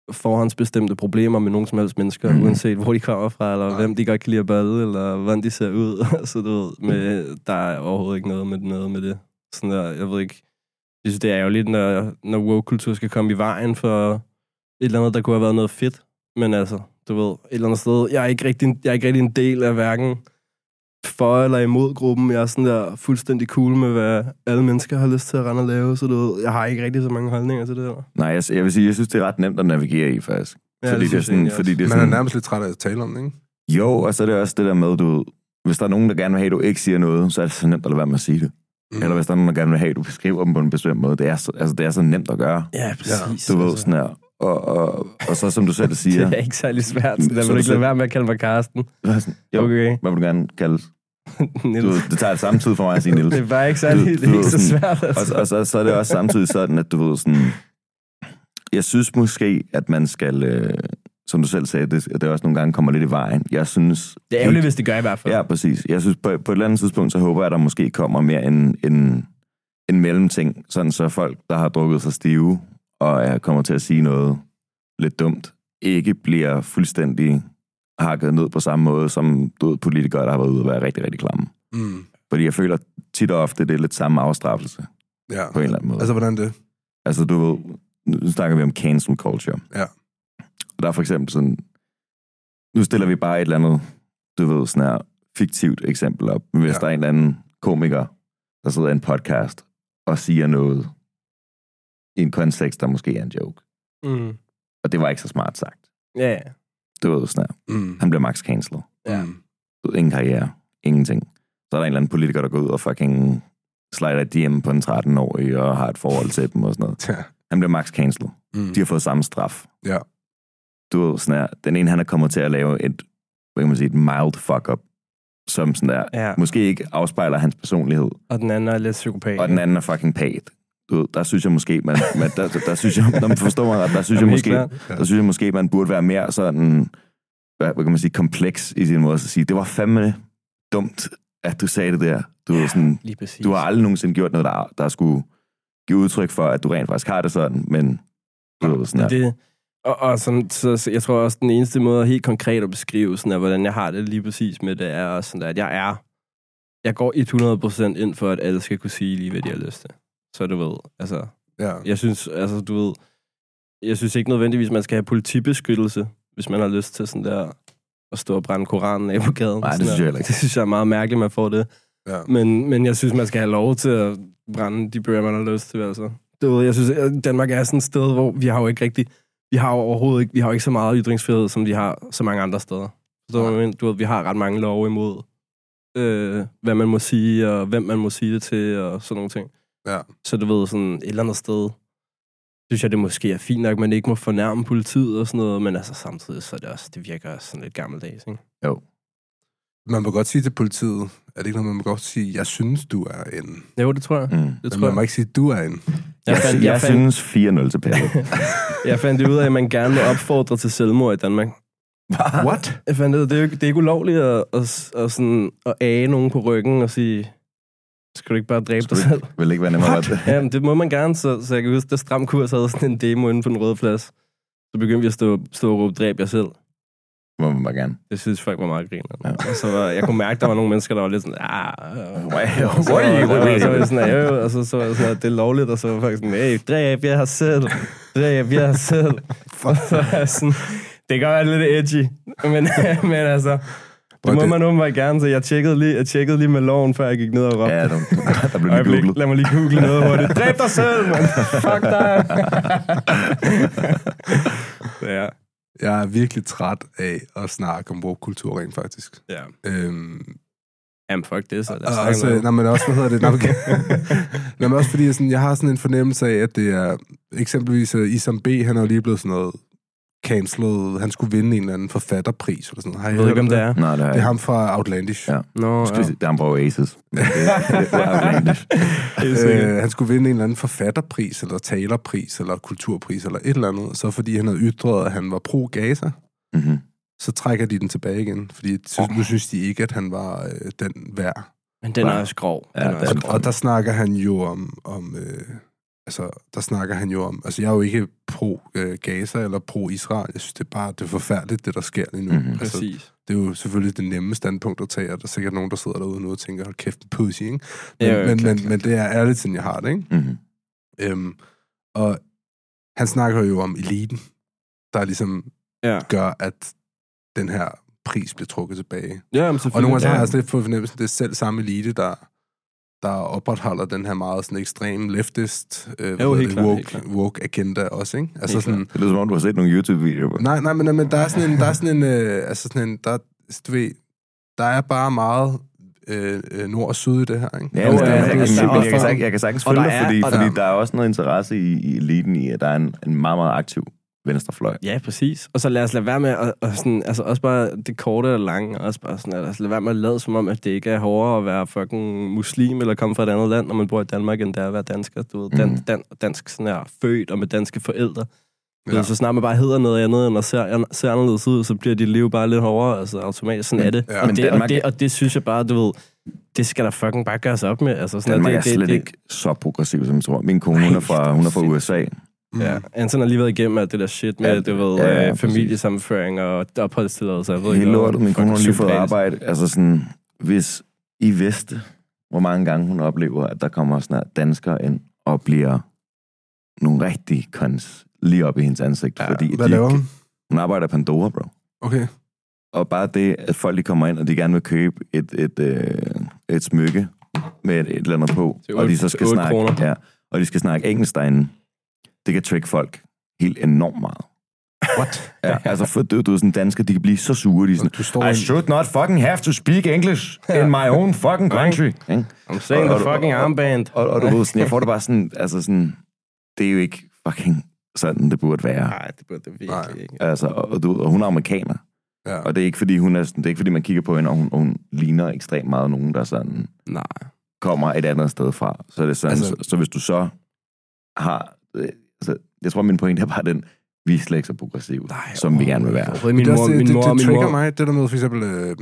forhåndsbestemte problemer med nogen som helst mennesker, uanset hvor de kommer fra, eller hvem de godt kan lide at balle, eller hvordan de ser ud. Så du ved, der er overhovedet ikke noget med det. Sådan der, jeg ved ikke. Jeg synes, det er jo lidt, når woke-kultur skal komme i vejen for et eller andet, der kunne have været noget fedt. Men altså, du ved, et eller andet sted, jeg er ikke rigtig en del af hverken for eller imod gruppen. Jeg er sådan der fuldstændig cool med, hvad alle mennesker har lyst til at rende og lave, så du ved, jeg har ikke rigtig så mange holdninger til det der. Nej, jeg vil sige, jeg synes, det er ret nemt at navigere i, faktisk. Ja, fordi det er sådan, fordi det er sådan, man er nærmest lidt træt af at tale om det, ikke? Jo, og så er det også det der med, du ved, hvis der er nogen, der gerne vil have, at du ikke siger noget, så er det så nemt at lade være med at sige det. Eller hvis der er nogen, der gerne vil have, at du beskriver dem på en bestemt måde. Det er så nemt at gøre. Ja, præcis. Du ved, sådan her. Og så, som du selv siger... Det er ikke særlig svært. Der vil du ikke lade være med at kalde mig Karsten. Okay. Hvad vil du gerne kaldes? Det tager samtidig for mig at sige Niels. Det er bare ikke særlig, det er ikke så svært. Altså. Og så er det også samtidig sådan, at du ved sådan... Jeg synes måske, at man skal... som du selv sagde, det også nogle gange kommer lidt i vejen. Jeg synes... Det er ærgerligt, hvis det gør i hvert fald. Ja, præcis. Jeg synes, på et eller andet tidspunkt, så håber jeg, at der måske kommer mere en mellemting, sådan så folk, der har drukket sig stive, og kommer til at sige noget lidt dumt, ikke bliver fuldstændig hakket ned på samme måde, som politikere, der har været ude og være rigtig, rigtig klamme. Fordi jeg føler tit og ofte, det er lidt samme afstraffelse. Ja. På en eller anden måde. Altså, hvordan det? Altså, du ved, nu snakker vi om cancel culture. Ja. Der er for eksempel sådan, nu stiller vi bare et eller andet, du ved, sådan her fiktivt eksempel op. Hvis der er en eller anden komiker, der sidder i en podcast og siger noget i en kontekst, der måske er en joke. Og det var ikke så smart sagt. Ja. Du ved, sådan her. Han bliver max cancelled. Ja. Du ved, ingen karriere. Ingenting. Så er der en eller anden politiker, der går ud og fucking slider et DM på en 13-årig og har et forhold til dem og sådan noget. Ja. Han bliver max cancelled. De har fået samme straf. Ja. Du ved, sådan her, den ene, han er kommet til at lave et mild fuck-up, som sådan der, måske ikke afspejler hans personlighed. Og den anden er lidt psykopat. Og den anden er fucking pat. Du ved, der synes jeg måske, der synes jeg, når man forstår mig ret, der synes jeg måske, man burde være mere sådan, hvad kan man sige, kompleks i sin måde at sige, det var fandme dumt, at du sagde det der. Du ved, sådan, du har aldrig nogensinde gjort noget, der skulle give udtryk for, at du rent faktisk har det sådan, men du ved, sådan det. Og sådan, så jeg tror også, den eneste måde helt konkret at beskrive, sådan, at, hvordan jeg har det lige præcis med det, er også sådan, at jeg går 100% ind for, at alle skal kunne sige lige, hvad de har lyst til. Så du ved, altså, jeg synes, altså, du ved, jeg synes ikke nødvendigvis, man skal have politibeskyttelse, hvis man har lyst til sådan der, at stå og brænde Koranen af på gaden. Nej, det synes jeg ikke. Det synes jeg er meget mærkeligt, man får det. Ja. Men jeg synes, man skal have lov til at brænde de bøger, man har lyst til, altså. Du ved, jeg synes, at Danmark er sådan et sted, hvor vi har jo ikke rigtig, vi har jo ikke så meget ytringsfrihed, som de har så mange andre steder. Så du ved, vi har ret mange love imod, hvad man må sige, og hvem man må sige det til, og sådan nogle ting. Ja. Så du ved, sådan et eller andet sted, synes jeg, det måske er fint nok, at man ikke må fornærme politiet og sådan noget, men altså samtidig, så det virker også sådan lidt gammeldags, ikke? Jo. Man må godt sige til politiet, er det ikke noget, man må godt sige, jeg synes, du er en... Jo, det tror jeg. Det tror man må ikke sige, du er en... Jeg synes 4-0 til Pelle. Jeg fandt det ud af, at man gerne vil opfordre til selvmord i Danmark. What? Jeg fandt det er ikke ulovligt at age nogen på ryggen og sige, skal du ikke bare dræbe dig selv? Vil ikke være nemmere det? Jamen, det må man gerne, så jeg kan huske, at Stram Kurs havde sådan en demo inden på Den Røde Plads. Så begyndte vi at stå og råbe, dræb jer selv. Må man bare gerne. Det synes folk var meget griner. Ja. Og så jeg kunne mærke, at der var nogle mennesker, der var lidt sådan, og så var det sådan, at det er lovligt, og så var faktisk sådan, hey, dræb jer selv. Dræb jer selv. Og så var sådan, det kan være lidt edgy, men altså, det må man åbenbart gerne, så jeg tjekkede lige med loven, før jeg gik ned og råbte. Ja, der blev lige googlet. Lad mig lige google noget hurtigt. Dræb dig selv, man. Fuck dig. Ja. Jeg er virkelig træt af at snakke om woke-kultur rent faktisk. Ja. Jamen, fuck det, så. Men også, hvad hedder det? Men også fordi, sådan, jeg har sådan en fornemmelse af, at det er eksempelvis Isam B., han er jo lige blevet sådan noget cancelled. Han skulle vinde en eller anden forfatterpris eller sådan noget. Jeg ved ikke, om det er. Nej, det er ham fra Outlandish. Ja. Det er ham fra Oasis. Det er Outlandish. Han skulle vinde en eller anden forfatterpris, eller talerpris, eller kulturpris, eller et eller andet. Så fordi han havde ytret, at han var pro-Gaza, så trækker de den tilbage igen. Fordi nu synes de ikke, at han var den værd. Men den er også grov. Og der snakker han jo om altså, jeg er jo ikke pro-Gaza eller pro-Israel. Jeg synes, det er forfærdeligt, det der sker lige nu. Altså, Præcis. det er jo selvfølgelig det nemme standpunkt at tage, og der er sikkert nogen, der sidder derude nu og tænker, hold kæft, pussy, ikke? Men det er ærligt, sådan jeg har det, ikke? Og han snakker jo om eliten, der ligesom gør, at den her pris bliver trukket tilbage. Ja, og nogle gange har jeg også lidt fået fornemmelsen, det er selv samme elite, der opretholder den her meget sådan ekstrem leftist woke agenda også, ikke? Altså sådan, det lyder som om, du har set nogle YouTube-videoer. Nej, men der er sådan en, der er bare meget nord og syd i det her, ikke? Ja, jeg kan sagtens følge dig, fordi der er også noget interesse i eliten i, at der er en meget, meget aktiv venstrefløj. Ja, præcis. Og så lad os lade være med at sådan, altså også bare det korte og lange, også bare sådan, lad os lade være med at lade som om, at det ikke er hårdere at være fucking muslim eller komme fra et andet land, når man bor i Danmark, end det er at være dansker. Du ved, dansk sådan her, født og med danske forældre. Ja. Så snart man bare hedder noget andet, end at ser anderledes ud, så bliver dit liv bare lidt hårdere, altså automatisk, sådan er det. Ja. Og det synes jeg bare, du ved, det skal der fucking bare gøres op med. Altså, sådan Danmark er slet ikke så progressiv, som jeg tror. Min kone, hun er fra USA. Ja, Anton har lige været igennem alt det der shit med, du ved, familiesammenføring og opholdstilladelse. Helt lortet, min kone har lige fået arbejde. Altså sådan, hvis I vidste, hvor mange gange hun oplever, at der kommer snart danskere ind og bliver nogle rigtige cons lige op i hendes ansigt. Ja, fordi hvad laver hun? Hun arbejder i Pandora, bro. Okay. Og bare det, at folk de kommer ind, og de gerne vil købe et smykke med et eller andet på, og de så skal snakke, og de skal snakke engelsk derinde, det kan trick folk helt enormt meget. What? Ja, altså for du er sådan dansker, de kan blive så sure, de er sådan, I should not fucking have to speak English in my own fucking country. I'm saying the fucking armband. Og du ved sådan, jeg får det bare sådan, altså sådan, det er jo ikke fucking sådan, det burde være. Nej, det burde det virkelig ikke. Altså, og hun er amerikaner. Ja. Og det er ikke fordi man kigger på hende, og hun ligner ekstremt meget nogen, der sådan kommer et andet sted fra. Så det er sådan, altså, så hvis du så har, altså, jeg tror min pointe er bare den, vi er slet ikke så progressive, som vi gerne vil være. Det trigger mig, det der med for eksempel,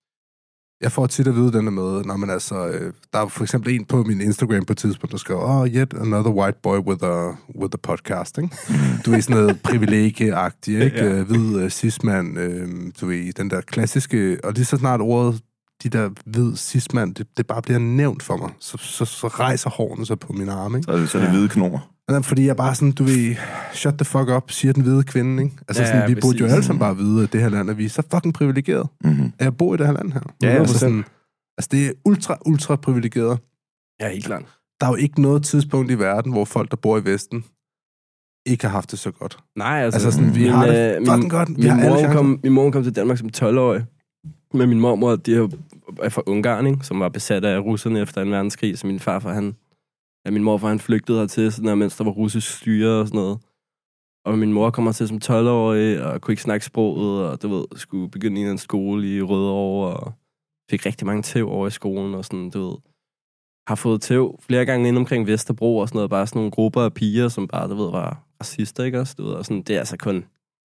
jeg får tit at vide den der med, når man altså, der er for eksempel en på min Instagram på et tidspunkt, der skriver, yet another white boy with a podcast, ikke? Du er sådan noget privilegie-agtigt, ikke? Hvid cis-mand, du ved, den der klassiske, og lige så snart ordet, de der hvid cis-mand, det bare bliver nævnt for mig, så rejser hårene sig på mine arme, ikke? Så er det hvide knor. Fordi jeg bare sådan, du ved, shut the fuck up, siger den hvide kvinde, ikke? Altså sådan, vi burde jo alle sammen bare vide, at det her land, at vi er så fucking privilegeret, at jeg bor i det her land her. Ja, altså, sådan, altså det er ultra privilegeret. Ja, helt klart. Der er jo ikke noget tidspunkt i verden, hvor folk, der bor i Vesten, ikke har haft det så godt. Nej, altså sådan, vi har det fucking godt. Min mor kom til Danmark som 12-årig. Med min mormor, de er fra Ungarn, ikke? Som var besat af russerne efter 2. verdenskrig, så min farfar, min morfar, han flygtede hertil, sådan, mens der var russisk styre og sådan noget. Og min mor kommer til som 12-årig, og kunne ikke snakke sproget, og du ved, skulle begynde i en skole i Rødovre, og fik rigtig mange tæv over i skolen, og sådan, du ved, har fået tæv flere gange ind omkring Vesterbro, og sådan noget, bare sådan nogle grupper af piger, som bare, du ved, var racister, ikke også? Du ved, og sådan, det er altså kun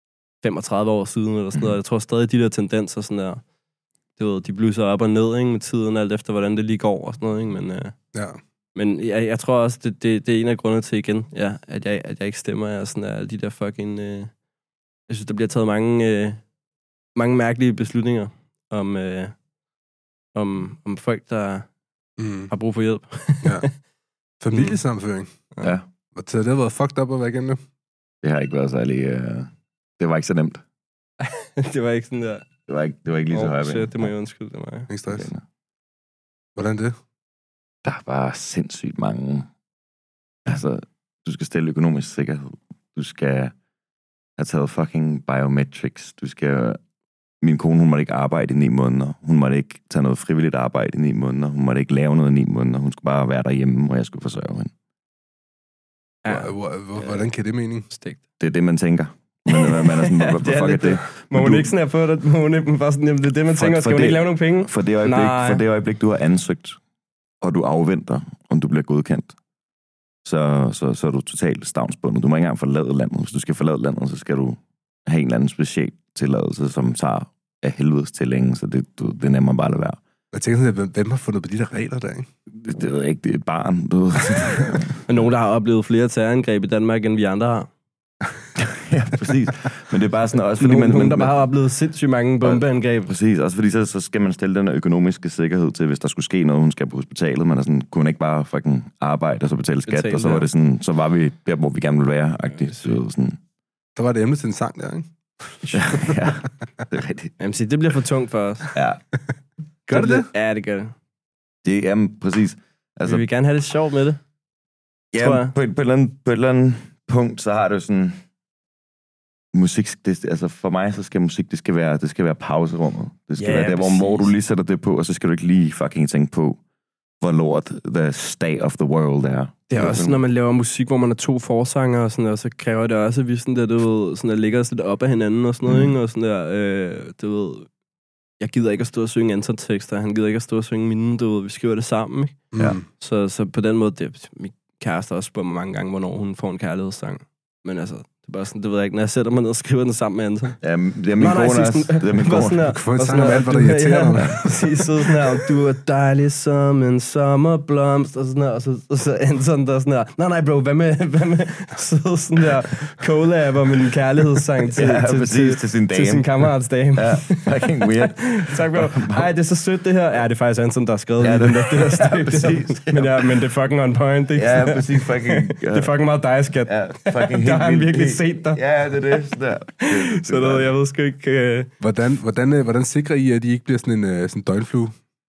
35 år siden, eller sådan noget. Jeg tror stadig, de der tendenser, sådan der, du ved, de blusser op og ned, ikke, med tiden, alt efter, hvordan det lige går, og sådan noget, ikke? Men, men jeg tror også, det er en af grundene til igen, at jeg ikke stemmer. Jeg er sådan alle de der fucking... jeg synes, der bliver taget mange mærkelige beslutninger om folk, der har brug for hjælp. Familiesammenføring. Ja. Og det har været fucked up at være igennem det. Det har ikke været særlig... det var ikke så nemt. Det var ikke sådan der... Det var ikke lige så højt. Det må jeg undskylde, det mig. Ikke stress. Hvordan det? Der er bare sindssygt mange... Altså, du skal stille økonomisk sikkerhed. Du skal have taget fucking biometrics. Du skal... Min kone, hun måtte ikke arbejde i 9 måneder. Hun måtte ikke tage noget frivilligt arbejde i 9 måneder. Hun måtte ikke lave noget i 9 måneder. Hun skulle bare være derhjemme, og jeg skulle forsørge hende. Hvordan kan det mening? Det er det, man tænker. Man er sådan, hvorfor er det? Må hun ikke sådan her på det? Må hun ikke bare sådan, det er det, man tænker, skal hun ikke lave nogle penge? For det øjeblik, du har ansøgt, og du afventer, om du bliver godkendt, så er du totalt stavnsbundet. Du må ikke engang forlade landet. Hvis du skal forlade landet, så skal du have en eller anden speciel tilladelse, som tager af helvedes til længe, så det er nemmere bare at lade være. Jeg tænker sådan, hvem har fundet på de der regler der, ikke? Det ved jeg ikke, det er et barn, du ved. Men nogen, der har oplevet flere terrorangreb i Danmark, end vi andre har. Ja, præcis. Men det er bare sådan også, fordi nogen, der bare har oplevet sindssygt mange bombeangreb. Præcis, også fordi så skal man stille den økonomiske sikkerhed til, hvis der skulle ske noget, hun skal på hospitalet, men sådan, kunne hun ikke bare fucking arbejde og så betale skat, og så var det sådan, så var vi der, hvor vi gerne ville være, agtigt. Sådan. Der var et emne til en sang der, ikke? Ja, det er rigtigt. Jamen, det bliver for tungt for os. Ja. Gør det? Ja, det gør det. Det er præcis. Altså, vi vil gerne have det sjovt med det. Ja, på et eller andet punkt, så har det jo sådan... Musik, altså for mig, så skal musik, det skal være pauserummet. Det skal være der, hvor du lige sætter det på, og så skal du ikke lige fucking tænke på, hvor lort the state of the world er. Det er også, når man laver musik, hvor man er 2 forsanger, og sådan der, så kræver det også, at vi sådan der, du ved, sådan der ligger os lidt op af hinanden og sådan noget, ikke? Og sådan der, du ved, jeg gider ikke at stå og synge Anton-tekster, han gider ikke at stå og synge mine, du ved, vi skriver det sammen, ikke? Ja. Så på den måde, min kæreste også spurgt mig mange gange, hvornår hun får en kærlighedssang. Men altså, det er bare sådan, det ved jeg ikke, når jeg sætter mig ned og skriver den sammen med Anton. Ja, det er min kone også. Det er min kone. Du kan få en sang om alt, hvad der irriterer dig. Præcis, sådan her, du er dejlig som en sommerblomst, og sådan her, og så Anton der sådan her, nej bro, hvad med så sådan der collabber med en kærlighedssang til sin kammerats dame. Ja, fucking weird. Tak bro. Ej, det er så sødt det her. Ja, det er faktisk Anton, der har skrevet det der stykke. Præcis. Men det er fucking on point, ikke? Ja, præcis, fucking. Det er fucking meget dig, skat. Ja, fucking der har han virkelig set dig. Ja, det er det. Så det, jeg ved sgu ikke... Hvordan sikrer I, at I ikke bliver sådan en døgnflue?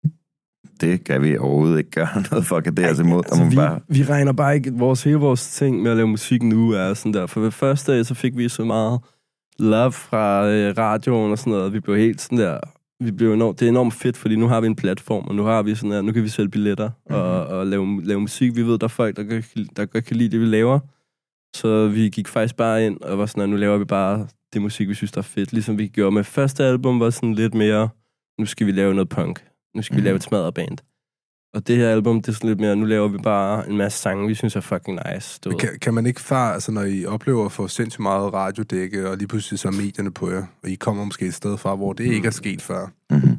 Det kan vi overhovedet ikke gøre noget for, at det er imod. Altså, vi regner bare ikke... Hele vores ting med at lave musik nu er sådan der. For ved første så fik vi så meget love fra radioen og sådan noget. Vi blev helt sådan der... det er enormt fedt, fordi nu har vi en platform, og nu har vi sådan der, nu kan vi sælge billetter og lave musik. Vi ved, der er folk, der godt kan lide det, vi laver. Så vi gik faktisk bare ind og var sådan, at nu laver vi bare det musik, vi synes, der er fedt. Ligesom vi gjorde med første album, var sådan lidt mere, nu skal vi lave noget punk. Nu skal vi lave et smadret-band. Og det her album, det er sådan lidt mere, nu laver vi bare en masse sange, vi synes er fucking nice. Kan man ikke altså når I oplever at få sindssygt meget radiodække, og lige pludselig så er medierne på jer, og I kommer måske et sted fra, hvor det ikke er sket før.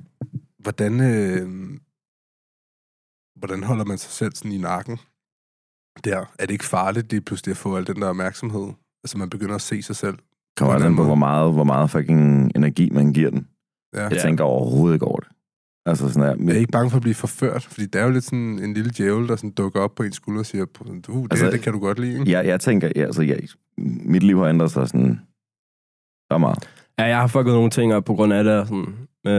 Hvordan holder man sig selv sådan i nakken? Der. Er det ikke farligt, det pludselig at få al den der opmærksomhed? Altså, man begynder at se sig selv. Kommer an på, hvor meget fucking energi man giver den. Ja. Jeg tænker overhovedet ikke over det. Altså sådan her. Jeg er ikke bange for at blive forført, fordi der er jo lidt sådan en lille djævel, der sådan dukker op på en skulder og siger, det kan du godt lide, ikke? Jeg tænker, mit liv har ændret sig sådan så meget. Ja, jeg har fucket nogle ting op på grund af det. Og sådan,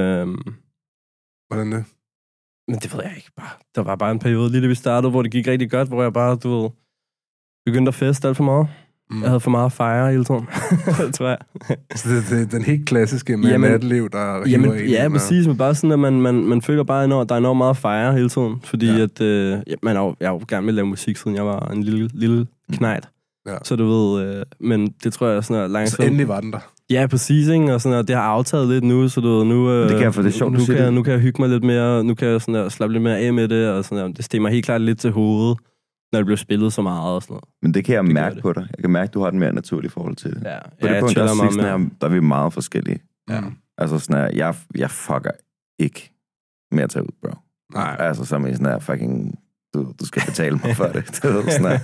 Hvordan det? Men det ved jeg ikke bare. Der var bare en periode lige da vi startede, hvor det gik rigtig godt, hvor jeg bare, begyndte at feste alt for meget. Jeg havde for meget at fejre hele tiden, tror jeg. Så det er den helt klassiske med natteliv, der hiver en. Ja, præcis. Men bare sådan, at man føler bare, at der er enormt meget at fejre hele tiden. Fordi at, jeg har jo gerne vil lave musik, siden jeg var en lille knejt. Ja. Så du ved, men det tror jeg sådan langsomt. Så endelig var den der. Ja, præcis, ikke? Og sådan, og det har aftaget lidt nu, så du ved, det kan jeg, for det er sjovt, nu kan jeg hygge mig lidt mere, nu kan jeg sådan slappe lidt mere af med det, og sådan, det stemmer helt klart lidt til hovedet, når det bliver spillet så meget og sådan noget. Men det kan jeg mærke på dig. Jeg kan mærke, at du har et mere naturligt forhold til det. Ja, på det punkt, der er vi meget forskellige. Ja. Altså sådan her, jeg fucker ikke med at tage ud, bro. Nej. Altså som i sådan her fucking, du skal betale mig for det. Det er sådan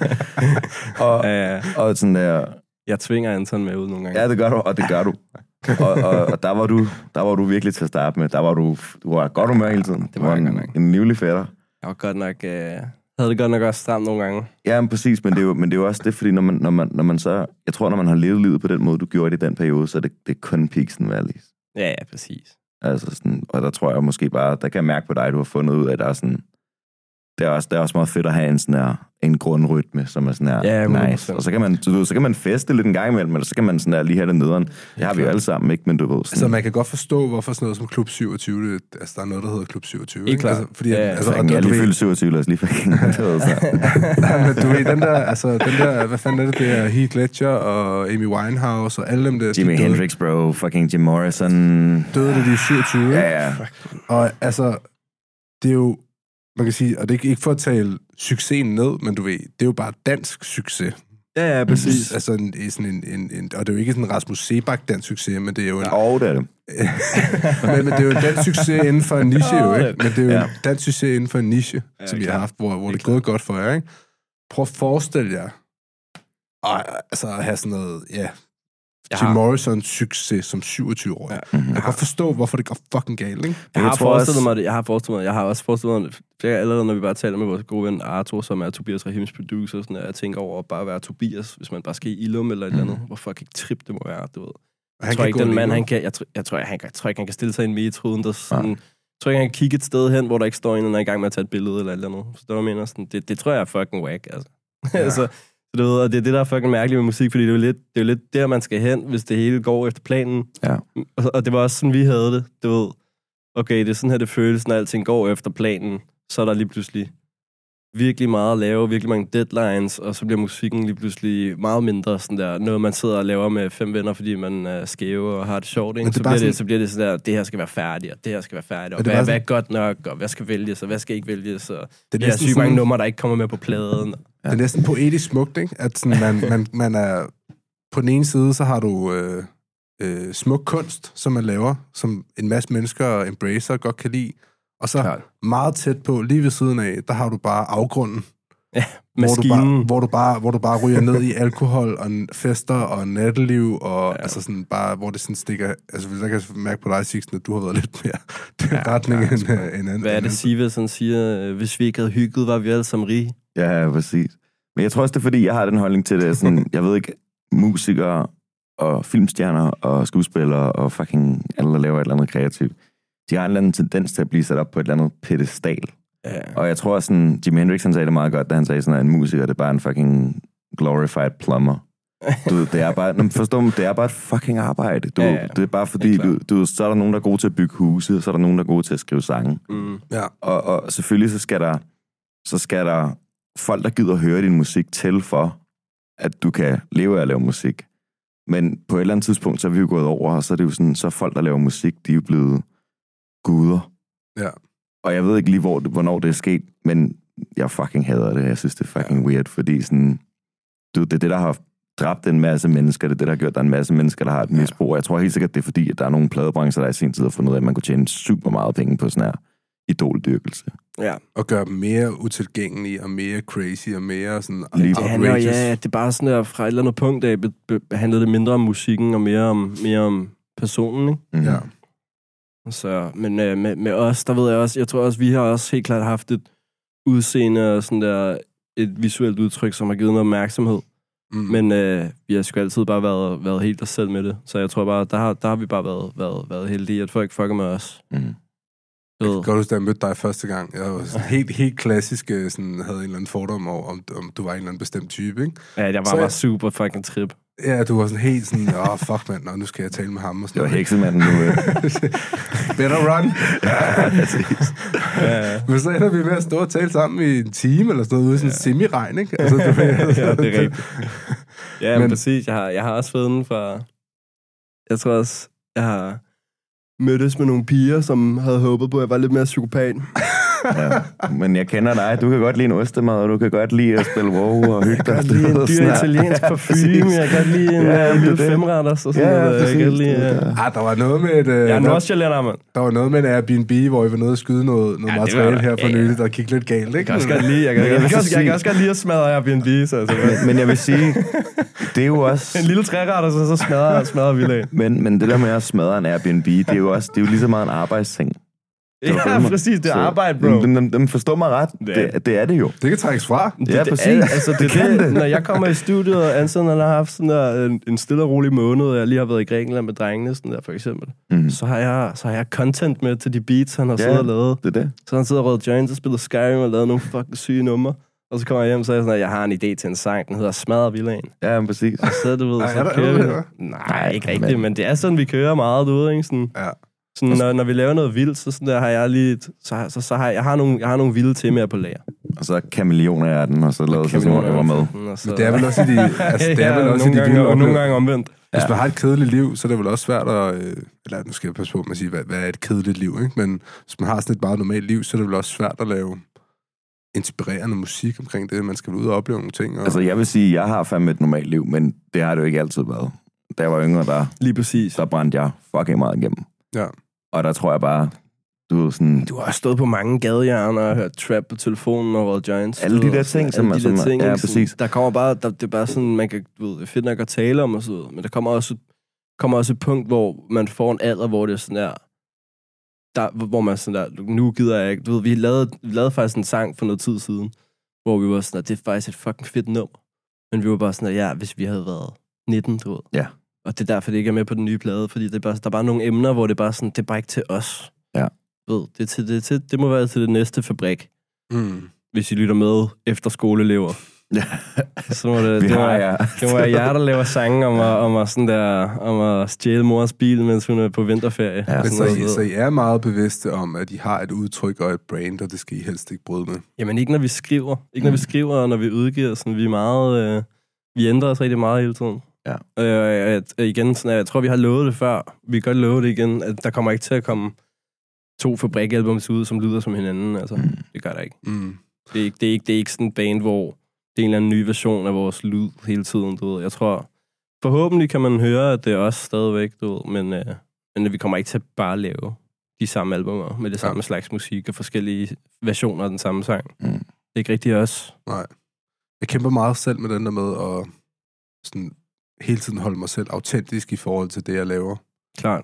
her. Og sådan der... Jeg tvinger Anton med ud nogle gange. Ja, det gør du, og det gør du. og der var du virkelig til at starte med. Du var godt humør hele tiden. Det var en livlig fætter. Jeg var godt nok... havde det godt nok også stramt nogle gange. Ja, men præcis, men det er jo også det, fordi når man så... Jeg tror, når man har levet livet på den måde, du gjorde det i den periode, så er det kun peaksen valleys. Ja, præcis. Altså sådan, og der tror jeg måske bare, der kan jeg mærke på dig, du har fundet ud af, at der er sådan... Det er også meget fedt at have en grundrytme, som er sådan her nice. Og så kan man feste lidt en gang imellem, eller så kan man sådan der lige have det nederen. Det har vi jo alle sammen, ikke? Men du ved sådan... Altså, man kan godt forstå, hvorfor sådan noget som Klub 27, altså der er noget, der hedder Klub 27. Ikke klart. Altså, fordi, altså, jeg lige fyldt 27, lad os lige fækken. Men du ved, den der, hvad fanden er det er Heath Ledger og Amy Winehouse og alle dem der... Jimi Hendrix, bro, fucking Jim Morrison. Døde det, de 27, Ja. Og altså, det er jo... Man kan sige, og det er ikke for at tale succesen ned, men du ved, det er jo bare dansk succes. Ja, præcis. Altså, og det er jo ikke sådan en Rasmus Sebak dansk succes, men det er jo en... Ja, det er det. men det er jo en dansk succes inden for en niche, jo, ikke? Men det er jo en dansk succes inden for en niche, som vi har haft, hvor det er gået godt for jer, ikke? Prøv at forestille jer, altså at have sådan noget, Jim Morrisons succes som 27-årig. Ja. Jeg kan godt forstå, hvorfor det går fucking galt, ikke? Jeg har også forestillet mig det. Allerede når vi bare taler med vores gode ven Arthur, som er Tobias Rahims producer, sådan, at jeg tænker over at bare være Tobias, hvis man bare skal i Ilum eller et eller andet. Hvor fucking trip det må være, du ved. Jeg tror ikke, den mand, jeg tror ikke, han kan stille sig i en metro, uden der sådan... Jeg tror ikke, han kan kigge et sted hen, hvor der ikke står en, der er i gang med at tage et billede eller et eller andet. Så der mener sådan, det tror jeg er fucking whack, altså. Ja. Altså, du ved, og det er det, der er fucking mærkeligt med musik, fordi det er jo lidt der, man skal hen, hvis det hele går efter planen. Ja. Og det var også sådan, vi havde det. Du ved, okay, det er sådan her, det føles, når alting går efter planen. Så er der lige pludselig virkelig meget at lave, virkelig mange deadlines, og så bliver musikken lige pludselig meget mindre sådan der, noget man sidder og laver med 5 venner, fordi man er skæve og har det sjovt, ikke? Så bliver det sådan der, det her skal være færdigt, og det her skal være færdigt, og hvad er godt nok, og hvad skal vælges, og hvad skal ikke vælges, og det er sygt mange numre, der ikke kommer med på pladen. Ja. Det er næsten poetisk smukt, ikke? At sådan, man er, på den ene side, så har du smuk kunst, som man laver, som en masse mennesker embracer godt kan lide, og så meget tæt på, lige ved siden af, der har du bare afgrunden. Ja, hvor du bare ryger ned i alkohol og fester og natteliv og altså sådan bare hvor det sådan stikker. Altså hvis jeg kan mærke på dig, Sixten, at du har været lidt mere den retning end anden. Hvad er det Siva sådan siger? Hvis vi ikke havde hygget, var vi alle sammen rige. Ja, præcis. Men jeg tror også det er fordi jeg har den holdning til det sådan, jeg ved ikke, musikere og filmstjerner og skuespillere og fucking alle der laver et eller andet kreativt. De har en eller anden tendens til at blive sat op på et eller andet pedestal. Ja. Og jeg tror sådan, Jimi Hendrix han sagde det meget godt, da han sagde sådan, at en musiker, det er bare en fucking glorified plumber. Det er bare, forstår man, det er bare et fucking arbejde. Det er bare fordi, så er der nogen, der er gode til at bygge huse, så er der nogen, der er gode til at skrive sange. Ja. Og selvfølgelig så skal der folk, der gider at høre din musik til for, at du kan leve af at lave musik. Men på et eller andet tidspunkt, så er vi jo gået over, og så er det jo sådan, så folk, der laver musik, de er jo blevet guder. Ja. Og jeg ved ikke lige, hvornår det er sket, men jeg fucking hader det. Jeg synes, det er fucking weird, fordi sådan, det er det, der har dræbt en masse mennesker. Det er det, der har gjort, at der er en masse mennesker, der har et misbrug. Jeg tror helt sikkert, det er fordi, at der er nogle pladebrancher, der i sin tid har fundet ud af, at man kunne tjene super meget penge på sådan her idoldyrkelse. Ja. Og gøre dem mere utilgængelige, og mere crazy, og mere sådan outrageous. Ja, det er bare sådan der, fra et eller andet punkt af, handlede det mindre om musikken, og mere om personen, ikke? Mm-hmm. Ja. Så, men med os, der ved jeg også, jeg tror også, vi har også helt klart haft et udseende og sådan der, et visuelt udtryk, som har givet noget opmærksomhed. Mm. Men vi har sgu altid bare været helt os selv med det. Så jeg tror bare, der har vi bare været heldige, at folk fucker med os. Mm. Jeg kan godt huske, da jeg mødte dig første gang. Jeg var sådan helt klassisk, sådan, havde en eller anden fordom over, om du var en eller anden bestemt type, ikke? Ja, jeg var bare super fucking trip. Ja, du var sådan helt sådan, fuck mand, og nu skal jeg tale med ham. Og sådan det var heksemanden nu. Better run. Ja. Men så ender vi med at stå og tale sammen i en time, eller sådan noget, ude i sådan en semi-regn, ikke? Altså, ja, det er rigtigt. Ja, men præcis. Jeg har også fået den fra... Jeg tror også, jeg har mødtes med nogle piger, som havde håbet på, at jeg var lidt mere psykopat. Ja. Men jeg kender dig. Du kan godt lide en ostemad, og du kan godt lide at spille WoW og hygge dig. Jeg kan godt lide en dyr italiensk parfume. Jeg kan godt lide en lille femretter. Så sådan noget. Jeg kan godt lide... der var noget med et... Jeg er nordsjællænder, mand. Der var noget med en Airbnb, hvor I var nede og skyde noget materiale her for nylig, der gik lidt galt, ikke? Jeg kan også godt lide, jeg kan også godt lide at smadre Airbnb. Men jeg vil sige, det er jo også... En lille træretter, så smadrer vi af. Men det der med at smadre en Airbnb, det er jo lige så meget en arbejdsting. Ja, præcis, det er arbejde, bro. Dem forstår mig ret. Det er det jo. Det kan trækkes fra. Ja, præcis. Det. Når jeg kommer i studiet, og Anson har haft sådan der, en stille og rolig måned, og jeg lige har været i Grækenland med drengene, sådan der, for eksempel, så har jeg content med til de beats, han har siddet og lavet. Det. Så han sidder og røget joints og spillet Skyrim og lavet nogle fucking syge numre. Og så kommer jeg hjem, så er jeg sådan, at jeg har en idé til en sang, den hedder Smadre Villaen. Ja, præcis. Og så du ved, så kører vi. Nej, ikke rigtigt, men det er sådan, vi kører meget ude, ikke? Sådan, ja. Sådan, når vi laver noget vildt, så sådan der har jeg lige... Så har jeg har nogle vilde temaer på lager. Og så kameleoner er den, og så lavet så sådan, jeg var med. Men det er vel også i de... det er vel også i de vilde og nogle gange omvendt. Hvis man har et kedeligt liv, så er det vel også svært at... Eller nu skal jeg passe på med at sige, hvad er et kedeligt liv, ikke? Men hvis man har sådan et bare normalt liv, så er det vel også svært at lave inspirerende musik omkring det. Man skal ud og opleve nogle ting. Og... Altså, jeg vil sige, jeg har fandme et normalt liv, men det har det jo ikke altid været. Da jeg var yngre, lige præcis, så brændte jeg fucking meget igennem. Ja. Og der tror jeg bare, du er sådan... Du har stået på mange gadehjørner og hørt trap på telefonen og Roll Giants. Alle de der ting, som ting, ja, præcis. Der kommer bare, det er bare sådan, man kan, det er fedt nok at tale om og så, men der kommer også kommer også et punkt, hvor man får en alder, hvor det er sådan der, hvor man sådan der, nu gider jeg ikke. Du ved, vi lavede faktisk en sang for noget tid siden, hvor vi var sådan der, det er faktisk et fucking fedt nummer. Men vi var bare sådan der, hvis vi havde været 19, du ved. Ja. Og det er derfor, det ikke er med på den nye plade, fordi der er bare nogle emner, hvor det er bare sådan, det er bare ikke til os. Ja. Ved, det må være til det næste fabrik. Hvis I lytter med efter skoleelever. Ja. Så må det må være jer, der laver sange om at stjæle mors bil, mens hun er på vinterferie. Ja, så I er meget bevidste om, at I har et udtryk og et brand, og det skal I helst ikke bryde med? Jamen ikke når vi skriver. Ikke når vi skriver, og når vi udgiver. Sådan, vi er meget... vi ændrer os rigtig meget hele tiden. Ja. Igen, sådan, jeg tror, vi har lovet det før. Vi kan godt love det igen, at der kommer ikke til at komme 2 fabrikalbums ud, som lyder som hinanden. Altså, det gør der ikke. Det er ikke sådan en band, hvor det er en eller anden ny version af vores lyd hele tiden, du ved. Jeg tror, forhåbentlig kan man høre, at det er os stadigvæk, du ved, men vi kommer ikke til at bare lave de samme albumer med det samme slags musik og forskellige versioner af den samme sang. Det er ikke rigtig os. Nej. Jeg kæmper meget selv med den der med at sådan hele tiden holde mig selv autentisk i forhold til det, jeg laver. Klart.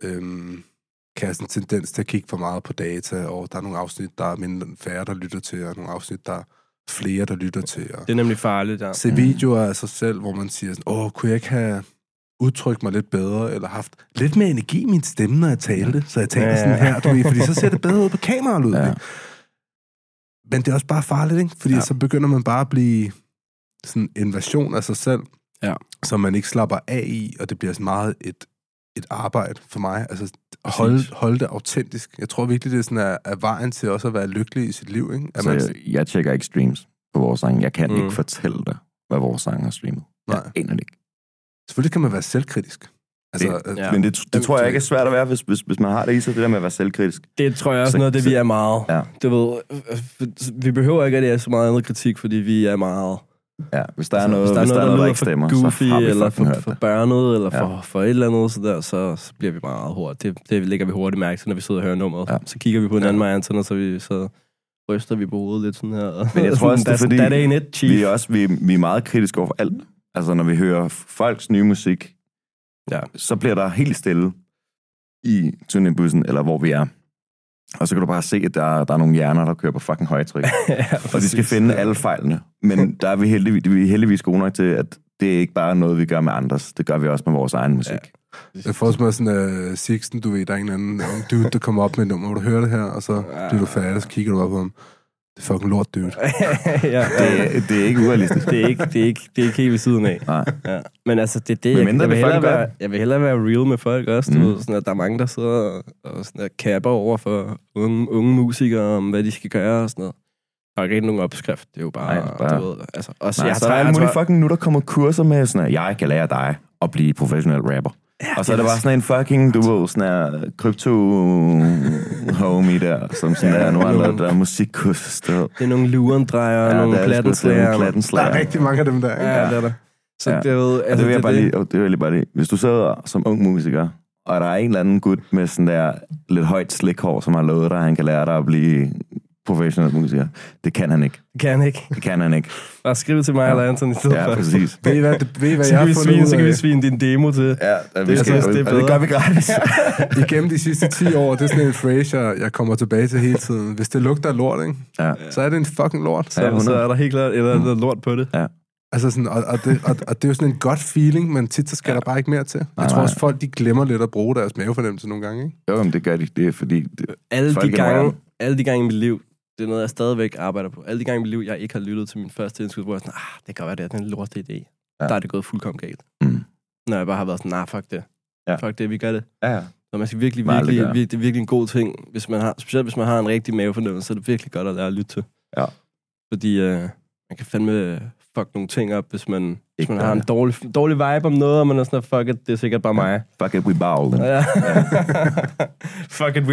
Kan jeg sådan en tendens til at kigge for meget på data, og der er nogle afsnit, der er mindre færre, der lytter til, og nogle afsnit, der er flere, der lytter til. Det er nemlig farligt, ja. Se videoer af sig selv, hvor man siger sådan, kunne jeg ikke have udtrykt mig lidt bedre, eller haft lidt mere energi i min stemme, når jeg talte, så jeg taler sådan her, du ved, fordi så ser det bedre ud på kameraet. Ja. Men det er også bare farligt, ikke? Fordi så begynder man bare at blive sådan en version af sig selv, som man ikke slapper af i, og det bliver sådan meget et arbejde for mig. Altså, holde det autentisk. Jeg tror virkelig, det er sådan er vejen til også at være lykkelig i sit liv, ikke? Så jeg tjekker ikke streams på vores sang. Jeg kan ikke fortælle dig, hvad vores sang har streamet. Jeg aner det ikke. Selvfølgelig kan man være selvkritisk. Altså, men det tror jeg ikke er svært at være, hvis man har det i sig, det der med at være selvkritisk. Det tror jeg også noget af det, vi er meget. Ja. Du ved, vi behøver ikke, at det er så meget andet kritik, fordi vi er meget... Ja, hvis der er noget, der ikke stemmer, goofy, så har vi eller for børnet, eller for et eller andet, så bliver vi meget hurtigt. Det lægger vi hurtigt mærke til, når vi sidder og hører nummeret. Ja. Så kigger vi på hinanden med Anton, så ryster vi på hovedet lidt sådan her. Men jeg tror også, det er fordi, vi er meget kritiske over for alt. Altså, når vi hører folks nye musik, så bliver der helt stille i turnébussen, eller hvor vi er. Og så kan du bare se, at der er nogle hjerner, der kører på fucking højtryk. Og de skal finde alle fejlene. Men der er vi heldigvis gode nok til, at det er ikke bare noget, vi gør med andres. Det gør vi også med vores egen musik. Ja. Jeg får sådan sådan Sixten, du ved, der er en eller anden dude, der kommer op med et nummer, hvor du hører det her, og så bliver du færdig, så kigger du op på ham. Det er fucking lort, dude. Det er ikke urealistisk. Det er ikke helt ved siden af. Nej. Ja. Men altså, det er det, jeg vil hellere være real med folk også. Du ved, sådan, at der er mange, der sidder og sådan, kapper over for unge musikere, om hvad de skal gøre og sådan noget. Der er ikke nogen opskrift. Det er jo bare... Du ved, altså, også, så der er alle mulige fucking nu, der kommer kurser med sådan, at jeg kan lære dig at blive professionel rapper. Ja, og så er det bare sådan en fucking, du ved, sådan en krypto-homie der, som sådan der, nu der er musikkursus. Det er nogle lurendrejer, nogle plattenslager. Der er rigtig mange af dem der. Ja, det er der. Så det er jo... Altså, det vil jeg bare lige... Hvis du sidder som ung musiker, og der er en eller anden gut med sådan der lidt højt slikhår, som har lovet dig, at han kan lære dig at blive professionel musiker. Det kan han ikke. Det kan han ikke. Bare skriv til mig eller Anton i stedet for. Ja, præcis. Ved I hvad jeg har fundet ud af? Så kan vi svine din demo til. Ja, det gør vi gratis. Igennem de sidste 10 år, det er sådan en phrase, jeg kommer tilbage til hele tiden. Hvis det lugter af lort, ikke? Ja. Så er det en fucking lort. Så er der helt klart noget lort på det. Ja. Altså sådan, og det er jo sådan en godt feeling, men tit så skal der bare ikke mere til. Jeg tror også, folk de glemmer lidt at bruge deres mavefornemmelse nogle gange, ikke? Jo, men det gør de. Det er fordi... Alle de gange i mit liv, det er noget, jeg stadigvæk arbejder på. Alle de gange i mit liv, jeg ikke har lyttet til min første indskud, hvor jeg sådan, det kan være, det er en lort idé. Ja. Der er det gået fuldkommen galt. Når jeg bare har været sådan, fuck det. Ja. Fuck det, vi gør det. Ja. Så man skal virkelig, det er virkelig en god ting, specielt hvis man har en rigtig mavefornemmelse, så er det virkelig godt at lære at lytte til. Ja. Fordi man kan fandme fuck nogle ting op, hvis man har en dårlig vibe om noget, og man er sådan, fuck it, det er sikkert bare mig. Fuck it, we bowl. Ja. Fuck it, we...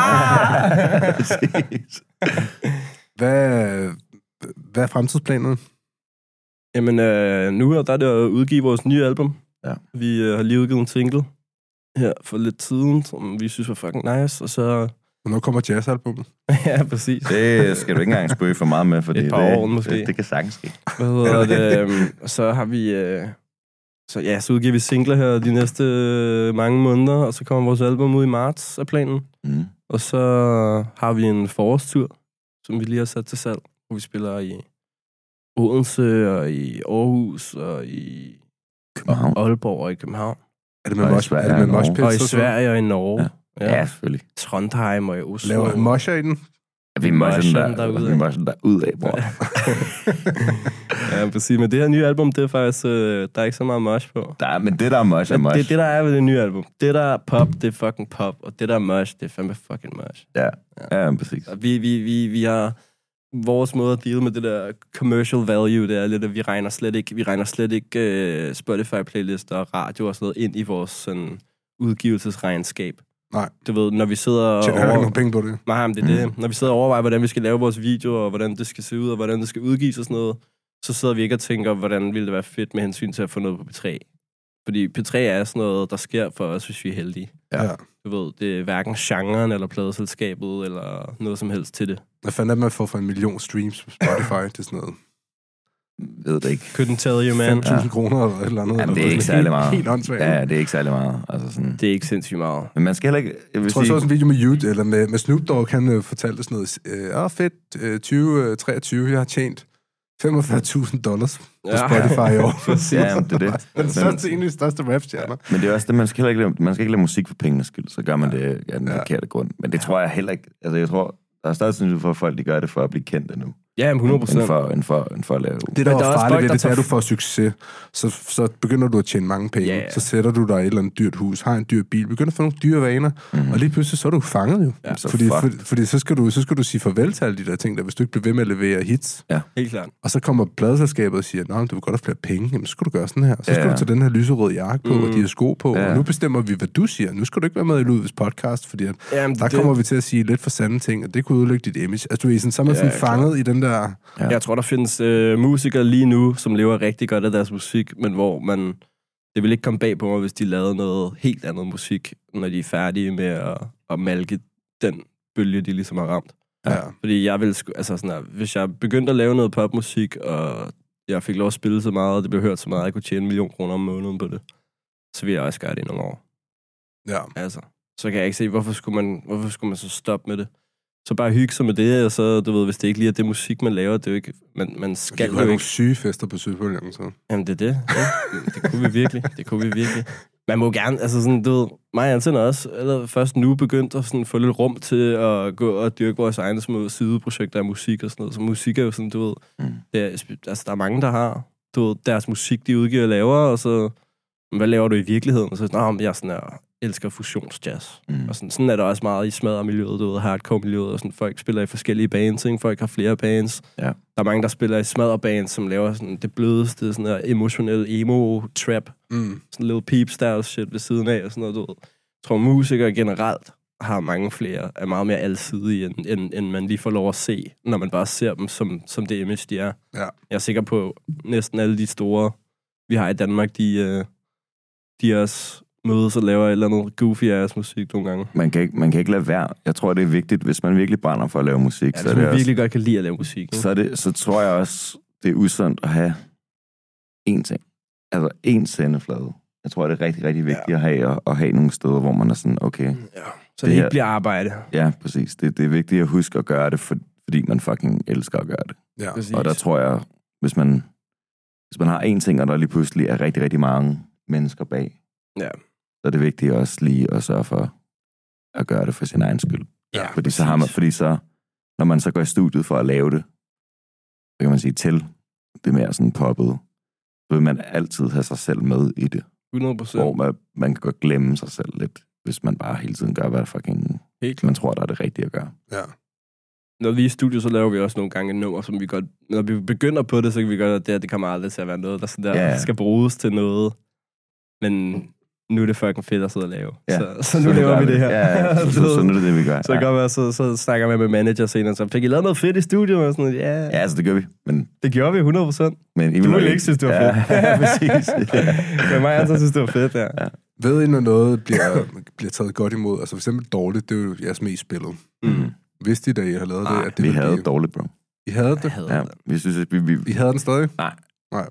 Hvad er fremtidsplanerne? Jamen, nu der er det at udgive vores nye album. Ja. Vi har lige udgivet en single her for lidt siden, som vi synes var fucking nice, og så... Hvornår kommer jazzalbummet? Ja, præcis. Det skal du ikke engang spøge for meget med, fordi et par år måske. Det kan sagtens ske. Hvad hedder det? Så har vi... Så udgiver vi singler her de næste mange måneder, og så kommer vores album ud i marts af planen. Og så har vi en forårstur, som vi lige har sat til salg, hvor vi spiller i Odense og i Aarhus og i Aalborg og i København. Er det med moshpits? Og i Sverige og i Norge. Ja, selvfølgelig. Trondheim og i Oslo. Laver mosher i den? Vi mosher den derudad, bror. Ja, præcis. Men det her nye album, det er faktisk... der er ikke så meget mosh på. Men det der er mosh er mosh. Det er det, der er ved det nye album. Det der er pop, det er fucking pop. Og det der er mosh, det er fandme fucking mosh. Ja, præcis. Og vi har... Vores måde at deal med det der commercial value, det er lidt, at vi regner slet ikke Spotify-playlister og radio og sådan noget ind i vores sådan, udgivelsesregnskab. Nej. Du ved, når vi sidder og tjener ikke nogen penge på det. Nej, men det er det. Når vi sidder og overvejer, hvordan vi skal lave vores videoer, og hvordan det skal se ud, og hvordan det skal udgives og sådan noget, så sidder vi ikke og tænker, hvordan ville det være fedt med hensyn til at få noget på P3. Fordi P3 er sådan noget, der sker for os, hvis vi er heldige. Ja. Du ved, det er hverken genren eller pladeselskabet eller noget som helst til det. Hvad fanden er man får for 1 million streams på Spotify til sådan noget? Ved det ikke. Couldn't tell you, man. 5.000 kroner eller et eller andet. Jamen, det er ikke særlig meget. Helt åndssvagt. Ja, det er ikke særlig meget. Altså sådan. Det er ikke sindssygt meget. Men man skal heller ikke... Jeg tror, jeg så en video med YouTube, eller med Snoop Dogg, han fortalte sådan noget. Fedt, 2023, jeg har tjent $45,000 på Spotify i år. Ja, det er det. Den største, en af de største rapstjerner. Men det er også det, man skal ikke lave musik for pengenes skyld, så gør man det af den forkerte grund. Men det tror jeg heller ikke... Altså, jeg tror, der er større sandsynlighed for, at folk de gør det for at blive kendt nu. Ja, 100%. End for at lave... Det, der er farligt ved det, er, at du får succes. Så begynder du at tjene mange penge. Yeah. Så sætter du dig i et eller andet dyrt hus, har en dyr bil, begynder at få nogle dyre vaner, og lige pludselig så er du fanget jo. Ja, fordi så skal du sige farvel til alle de der ting, der hvis du ikke bliver ved med at levere hits. Ja, helt klart. Og så kommer pladeselskabet og siger, nej, du vil godt have flere penge, jamen så skal du gøre sådan her. Så skal du tage den her lyserøde jakke på, og de her sko på, og nu bestemmer vi, hvad du siger. Nu skal du ikke være med i Ludvigs podcast, fordi der kommer vi til at sige lidt for sande ting, og det kunne ødelægge dit image. Altså, du er så sådan fanget i den der... Ja. Jeg tror, der findes musikere lige nu, som lever rigtig godt af deres musik, men hvor det vil ikke komme bag på mig, hvis de lavede noget helt andet musik, når de er færdige med at malke den bølge, de ligesom har ramt. Ja. Fordi jeg vil, altså sådan her, hvis jeg begyndte at lave noget popmusik, og jeg fik lov at spille så meget, og det blev hørt så meget, at jeg kunne tjene 1 million kroner om måneden på det, så vil jeg også gøre det i nogle år. Ja. Altså, så kan jeg ikke se, hvorfor skulle man så stoppe med det? Så bare hygge sig med det, og så, du ved, hvis det ikke lige er det musik, man laver, det er jo ikke... Man skal jo ikke... nogle syge fester på Søbølgen, så. Jamen, det er det. Ja. Det kunne vi virkelig. Man må gerne, altså sådan, du ved, mig og Anton også, eller først nu begyndt at sådan få lidt rum til at gå og dyrke vores egne små sideprojekter af musik og sådan noget. Så musik er jo sådan, du ved, der er mange, der har, du ved, deres musik, de udgiver og laver, og så, hvad laver du i virkeligheden? Og så jeg er sådan her... elsker fusionsjazz. Og sådan er der også meget i smadremiljøet, du ved, hardcore-miljøet, og sådan folk spiller i forskellige bands, ikke? Folk har flere bands. Ja. Der er mange, der spiller i smadrebands, som laver sådan det blødeste, sådan der emotionelle emo-trap. Sådan little peep-style shit ved siden af, og sådan noget, du ved. Jeg tror, musikere generelt har mange flere, er meget mere alsidige, end man lige får lov at se, når man bare ser dem som det image, de er. Ja. Jeg er sikker på, næsten alle de store, vi har i Danmark, de også mødes og laver et eller andet goofy-ass musik nogle gange. Man kan ikke lade være. Jeg tror, det er vigtigt, hvis man virkelig brænder for at lave musik. Ja, så man virkelig godt kan lide at lave musik. Så tror jeg også, det er usundt at have én ting. Altså én sendeflade. Jeg tror, det er rigtig, rigtig vigtigt at have nogle steder, hvor man er sådan, okay. Ja. Så det ikke bliver arbejde. Ja, præcis. Det er vigtigt at huske at gøre det, fordi man fucking elsker at gøre det. Ja. Og der tror jeg, hvis man har én ting, og der lige pludselig er rigtig, rigtig mange mennesker bag, så er det vigtigt også lige at sørge for at gøre det for sin egen skyld. Ja, fordi så når man så går i studiet for at lave det, så kan man sige til det mere sådan poppet, så vil man altid have sig selv med i det. 100%. Hvor man kan godt glemme sig selv lidt, hvis man bare hele tiden gør, hvad fucking man tror, der er det rigtige at gøre. Ja. Når vi er i studiet, så laver vi også nogle gange et nummer, som vi godt... Når vi begynder på det, så kan vi godt, at det kommer aldrig til at være noget, der sådan der skal bruges til noget. Men nu er det fucking fedt at sidde og lave. Ja. Så nu laver vi det her. Ja. Så nu er det det, vi gør. Så det kan godt være, så snakker man med manager senere, så fik I lavet noget fedt i studiet? Og sådan noget. Ja, altså det gør vi. Men... Det gjorde vi 100%. Men du ville ikke synes, det var fedt. Ja, præcis. Men mig og synes, det var fedt, ja. Ved I, når noget bliver taget godt imod? Altså for eksempel dårligt, det er jo jeres mest spillet. Vidste I, da I har lavet det? At det vi havde dårligt, bro. I havde det? Ja, vi synes, at vi... I havde den stadig? Nej. Nej.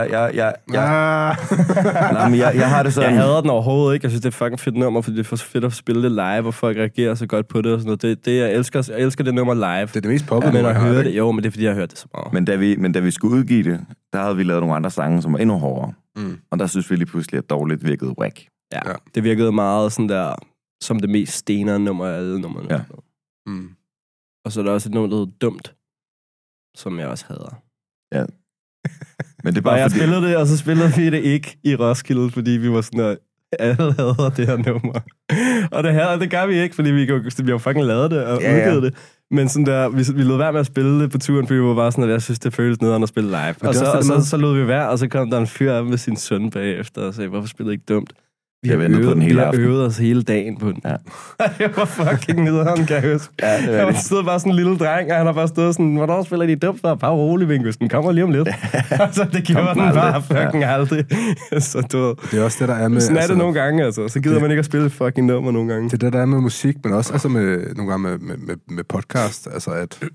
Nej, men jeg har det sådan... Jeg hader den overhovedet ikke. Jeg synes, det er fucking fedt nummer, fordi det er for fedt at spille det live, og folk reagerer så godt på det og sådan noget. Det jeg elsker det nummer live. Det er det mest poppede men at høre det, jo, men det er fordi, jeg har hørt det så meget. Men da vi skulle udgive det, der havde vi lavet nogle andre sange, som var endnu hårdere. Og der synes vi lige pludselig, at dårligt virkede whack. Ja, det virkede meget sådan der, som det mest stenere nummer af alle numrene. Ja. Og så er der også et nummer, der hedder Dumt, som jeg også hader. Ja. Men det er bare jeg spillede det, og så spillede vi det ikke i Roskilde, fordi vi var sådan, at alle hader det her nummer. Og det gør vi ikke, fordi vi har fucking lavet det og udgivet det. Men sådan der, vi lod være med at spille det på turen, fordi vi var bare sådan, at jeg synes, det føles nederen at spille live. Og så lod vi være, og så kom der en fyr af med sin søn bagefter og sagde, hvorfor spillede I ikke dumt? Vi har øvet os hele dagen på den. Ja. Det var fucking nederen, kan jeg huske. Ja, jeg stod bare sådan en lille dreng, og han har bare stået sådan, hvornår spiller de dumt? Bare rolig, Vingus, den kommer lige om lidt. Altså, det gjorde den bare fucking aldrig. Så det er også det, der er med... Sådan er det nogle gange, altså. Så gider man ikke at spille fucking nummer nogle gange. Det er det, der er med musik, men også altså nogle gange med podcast. Altså,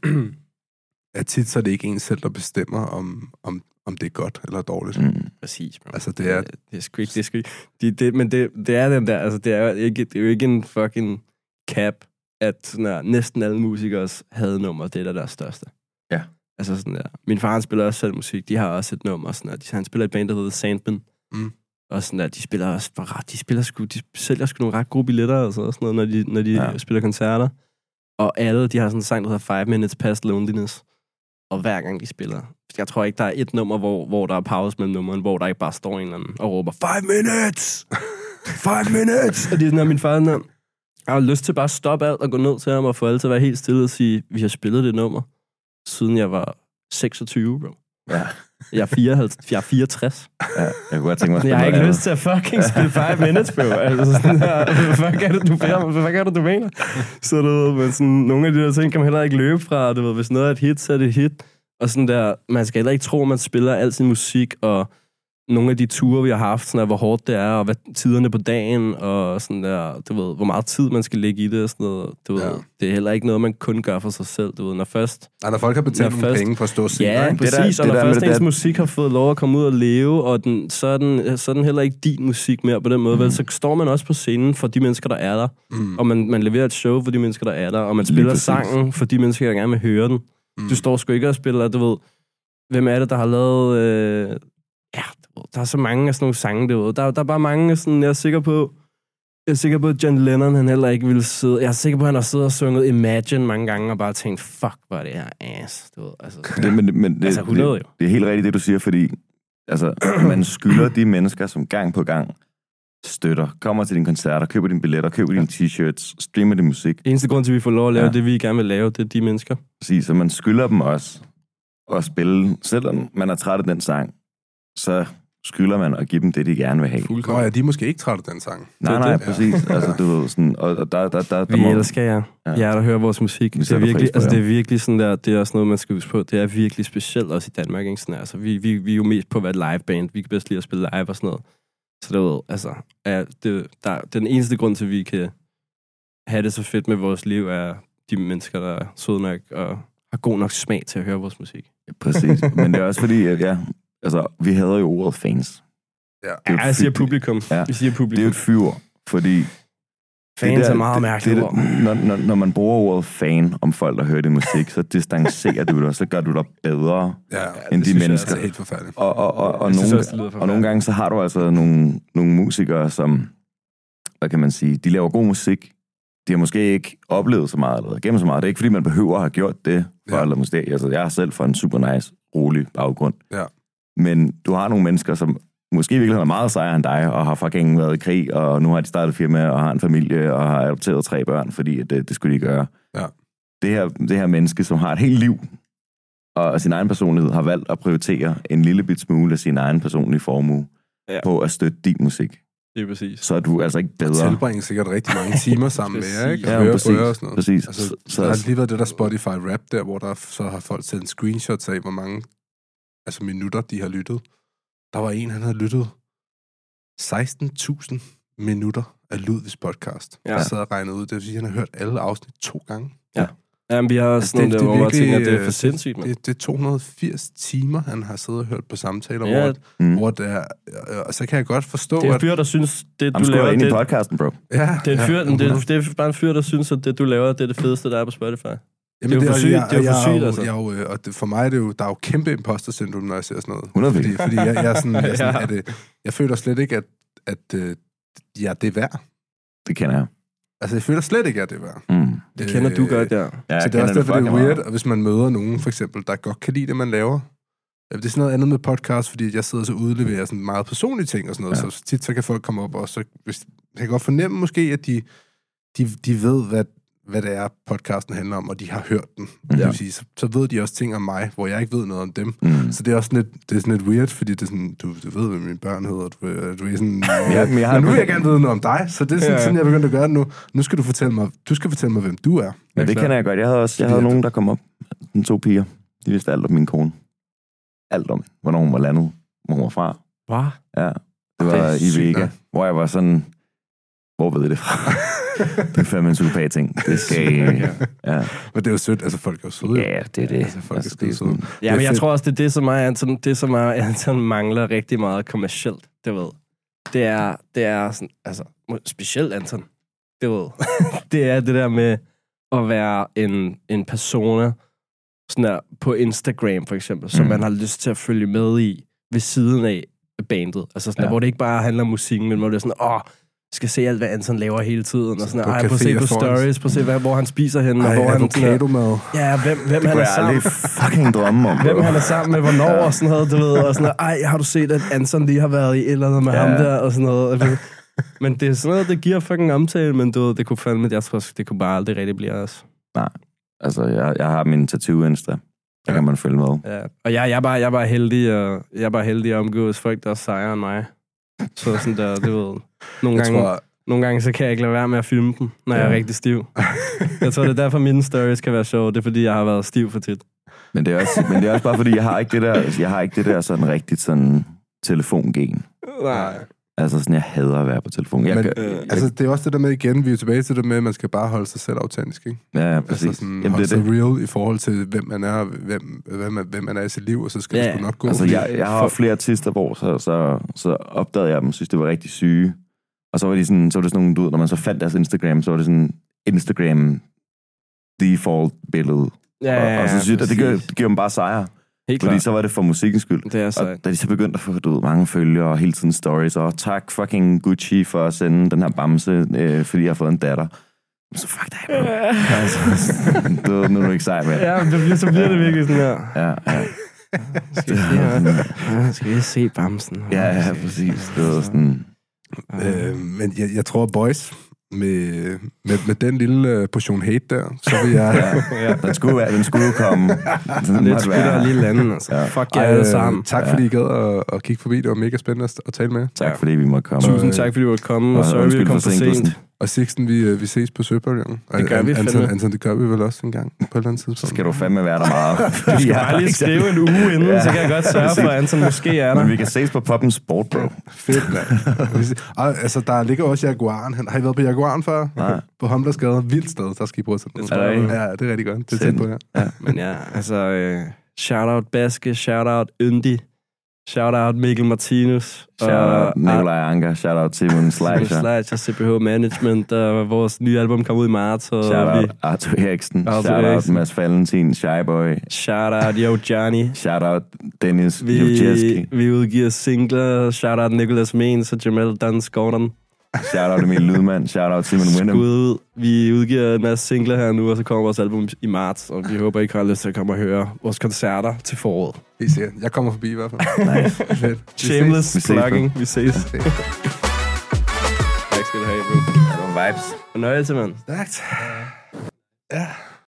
at tit så er det ikke en selv, der bestemmer, om det er godt eller dårligt. Præcis. Bro. Altså, det er sgu ikke. Men det er den der, altså, det er jo ikke en fucking cap, at sådan næsten alle musikere havde nummer, det er der største. Ja. Altså sådan der. Min far, han spiller også selv musik, de har også et nummer, sådan der. Han spiller et band, der hedder Sandman. Og sådan der, de spiller også de sælger sgu nogle ret gode billetter, og sådan noget, når de spiller koncerter. Og alle, de har sådan en sang, der hedder 5 Minutes Past Loneliness. Og hver gang de spiller, jeg tror ikke, der er et nummer, hvor der er pause mellem nummeren, hvor der ikke bare står en eller anden og råber 5 minutes! 5 minutes! Og det er sådan, at min far, jeg har lyst til bare at stoppe alt og gå ned til ham og få alle til at være helt stille og sige, vi har spillet det nummer, siden jeg var 26, bro. Ja. Jeg er 64. Ja, jeg kunne godt tænke mig at spille. Jeg har ikke lyst til at fucking spille 5 minutes, bro. Altså sådan her, hvad er det, du mener? Så du ved, men sådan, nogle af de der ting kan man heller ikke løbe fra. Du ved, hvis noget er et hit, så er det et hit. Og sådan der, man skal heller ikke tro, at man spiller al sin musik, og nogle af de ture, vi har haft, sådan der, hvor hårdt det er, og hvad tiderne på dagen, og sådan der, du ved, hvor meget tid man skal lægge i det, og sådan noget. Du ved, det er heller ikke noget, man kun gør for sig selv, du ved, når folk har betalt nogle penge for at stå og sige. Ja, præcis, og når først ens musik har fået lov at komme ud og leve, og så er den heller ikke din musik mere på den måde, vel, så står man også på scenen for de mennesker, der er der, og man leverer et show for de mennesker, der er der, og man spiller sangen for de mennesker, der gerne vil høre den. Du står sgu ikke og spiller, du ved, hvem er det, der har lavet... der er så mange af sådan nogle sange derude. Der er bare mange sådan, jeg er sikker på, at John Lennon, han heller ikke ville sidde... Jeg er sikker på, at han har siddet og sunget Imagine mange gange, og bare tænkt, fuck, hvor er det her ass, du ved. Altså, altså 100 jo. Det er helt rigtigt, det du siger, fordi altså, man skylder de mennesker, som gang på gang støtter, kommer til dine koncerter, køber dine billetter, køber dine t-shirts, streamer din musik. Eneste grund til, at vi får lov at lave det, vi gerne vil lave, det er de mennesker. Præcis, så man skylder dem også at spille, selvom man er træt af den sang, så skylder man at give dem det, de gerne vil have. Nå ja, de er måske ikke trætte af den sang. Nej, præcis. Altså, du ved, sådan, og der vi elsker jer. Ja, der hører vores musik. Det er virkelig sådan der, det er også noget, man skal huske på. Det er virkelig specielt også i Danmark, ikke? Sådan, altså, vi er jo mest på at være et liveband. Vi kan bedst lide at spille live og sådan noget. Så det ved, altså, den eneste grund til, at vi kan have det så fedt med vores liv, er de mennesker, der er søde nok og har god nok smag til at høre vores musik. Ja, præcis. Men det er også fordi, at altså, vi hader jo ordet fans. Ja, jeg siger publikum. Ja. Vi siger publikum. Det er jo et fyr, fordi... Fans er meget mærkeligt ord. Når man bruger ordet fan om folk, der hører det musik, så distancerer du dig, så gør du dig bedre end de mennesker. Det er helt forfærdeligt. Og nogle gange, så har du altså nogle musikere, som, hvad kan man sige, de laver god musik. De har måske ikke oplevet så meget, eller gennem så meget. Det er ikke, fordi man behøver at have gjort det. Altså, jeg er selv fra en super nice, rolig baggrund. Ja. Men du har nogle mennesker, som måske virkelig er meget sejere end dig, og har fucking været i krig, og nu har de startet firma, og har en familie, og har adopteret 3 børn, fordi det skulle de gøre. Ja. Det her menneske, som har et helt liv, og sin egen personlighed, har valgt at prioritere en lille bit smule af sin egen personlige formue på at støtte din musik. Det er præcis. Så er du altså ikke bedre. Og tilbringer sikkert rigtig mange timer sammen med jer, ikke? Ja, præcis. Og sådan noget. Præcis. Altså, så der har lige været det der Spotify Rap der, hvor der så har folk sendt screenshots af, hvor mange minutter de har lyttet. Der var en, han havde lyttet 16.000 minutter af Ludvigs podcast. Ja. Jeg sad og regnede ud, det vil sige, at han har hørt alle afsnit 2 gange. Ja. Jamen, vi har også sådan det der, hvor jeg virkelig, tænker, det er for sindssygt, man. Det er 280 timer, han har siddet og hørt på samtaler, Ja. hvor det er... Og så kan jeg godt forstå, Det er en fyr, der synes, det du laver... ind i podcasten, bro. Ja, det er en fyr, det er bare en fyr, der synes, at det du laver, det er det fedeste, der er på Spotify. Jamen, det er jo for sygt, det er jo for sygt, altså. Og for mig er det jo, der er jo kæmpe imposter-syndrom, når jeg ser sådan noget. 100%. Fordi jeg er sådan, jeg føler slet ikke, at det er værd. Det kender jeg. Altså, jeg føler slet ikke, at det er værd. Det kender du godt, ja. Så det er også derfor, det er weird, og hvis man møder nogen, for eksempel, der godt kan lide det, man laver. Det er sådan noget andet med podcast, fordi jeg sidder så udleverer sådan meget personlige ting og sådan noget, så tit så kan folk komme op, og så jeg kan godt fornemme måske, at de ved, hvad det er, podcasten handler om, og de har hørt den. Det vil sige, så ved de også ting om mig, hvor jeg ikke ved noget om dem. Så det er også sådan lidt weird, fordi det er sådan, du ved, hvad mine børn hedder. Du er sådan, men nu vil jeg gerne vide noget om dig, så det er sådan, jeg begyndte at gøre det nu. Nu skal du fortælle mig, hvem du er. Ja, det kender jeg godt. Jeg havde nogen, der kom op. Den 2 piger. De vidste alt om min kone. Alt om, hvornår hun var landet, hvor hun var fra. Hvad? Ja, det var i Vega, hvor jeg var sådan, hvor ved I det fra? Det er fandme en super ting. Det skal... Ja. Men det er jo sødt. Altså, folk er jo søde. Ja, det er det. Altså, folk er skide søde. Ja, men jeg tror også, det er det, som Anton mangler rigtig meget kommercielt, det ved. Det er sådan, altså, specielt Anton, det ved. Det er det der med at være en persona, sådan der, på Instagram for eksempel, som man har lyst til at følge med i ved siden af bandet. Altså sådan der, hvor det ikke bare handler om musikken, men hvor det er sådan, skal se alt, hvad Anton laver hele tiden, og sådan, prøv at se på stories, prøv at se, hvor han spiser henne, og hvor han... Avocado-mad. Ja, hvem han er sammen. Det fucking drømme om. Hvem han er sammen med, hvornår, og sådan noget, du ved, og sådan noget, har du set, at Anton lige har været i et eller andet med ham der, og sådan noget. Men det er sådan noget, det giver fucking omtale, men du ved, det kunne fandme, jeg tror, det kunne bare aldrig rigtig blive os. Nej, altså, jeg har min tattoo-insta. Der kan man følge med. Ja, og jeg er bare heldig at omgås folk, der er sejere end mig. Så sådan der, det ved... Nogle gange så kan jeg ikke lade være med at filme dem, når jeg er rigtig stiv. Jeg tror, det er derfor, mine stories kan være sjove. Det er, fordi jeg har været stiv for tit. Men det er også bare, fordi jeg har ikke det der sådan rigtigt sådan telefongen. Nej. Altså sådan, jeg hader at være på telefonen. Altså, det er også det der med igen, vi er tilbage til det med, at man skal bare holde sig selv autentisk, ikke? Ja, præcis. Altså sådan, holde sig real i forhold til, hvem man er, hvem man er i sit liv, og så skal det sgu nok gå. Altså, jeg har flere artister, hvor så opdagede jeg dem, synes det var rigtig syge. Og så var det sådan nogle, du ved, når man så fandt deres Instagram, så var det sådan Instagram default billede. Ja, og så synes jeg, at det giver dem bare sejre. Helt fordi klart. så var det for musikkens skyld. Det er og da de så begyndte at få mange følgere og hele tiden stories, og tak fucking Gucci for at sende den her bamse, fordi jeg har fået en datter. Så fuck dig, bro. Altså, nu er du ikke sej med. Ja, så bliver det virkelig sådan her. Ja. Skal vi se bamsen? Ja, præcis. Det var sådan... Men jeg tror, boys, med den lille portion hate der, så vil jeg... Den skulle jo komme. Det skulle der lige lande, altså. Ja. Fuck jer alle sammen. Tak fordi I gad at kigge forbi. Det var mega spændende at tale med. Tak fordi vi måtte komme. Tusind tak fordi vi måtte komme, og sorry vi kom for sent. Og Sixten, vi ses på Søpavillon. Det gør vi fandme. Anton, det gør vi vel også en gang på et eller andet tidspunkt. Så skal du fandme være der meget. Du skal bare lige skrive en uge inden, så kan jeg godt sørge for, at Anton måske er der. Men vi kan ses på Poppen Sport, bro. Fedt, mand. Altså, der ligger også Jaguaren. Har I været på Jaguaren før? Nej. På Hamlersgade. Vildt sted, der skal I prøve sådan noget. Ja, det er rigtig godt. Det er tæt på her. Ja. Men ja, altså... Shout-out Baske, shout-out Yndi, shout-out Mikkel Martinus. Shout-out Nikolaj Anker, shout-out Simon Slasher, CPH Management, og vores nye album kom ud i marts. Shout-out Arthur Eriksen, shout-out Mads Valentin, Shyboy. Shout-out Yo Johnny. Shout-out Dennis Jovjeski. Vi udgiver singler, shout-out Nicholas Means og Jamel Dans Gordon. Shout-out Emil Lydman, shout-out Simon Windham. Skud. Vi udgiver en masse singler her nu, og så kommer vores album i marts, og vi håber, I har lyst til at komme og høre vores koncerter til foråret. Helt sikkert. Jeg kommer forbi i hvert fald. Nice. Fedt. Shameless plugging. Vi ses. Tak skal du have, bro. Det var vibes. Fornøjelse, mand. Stærkt. Ja.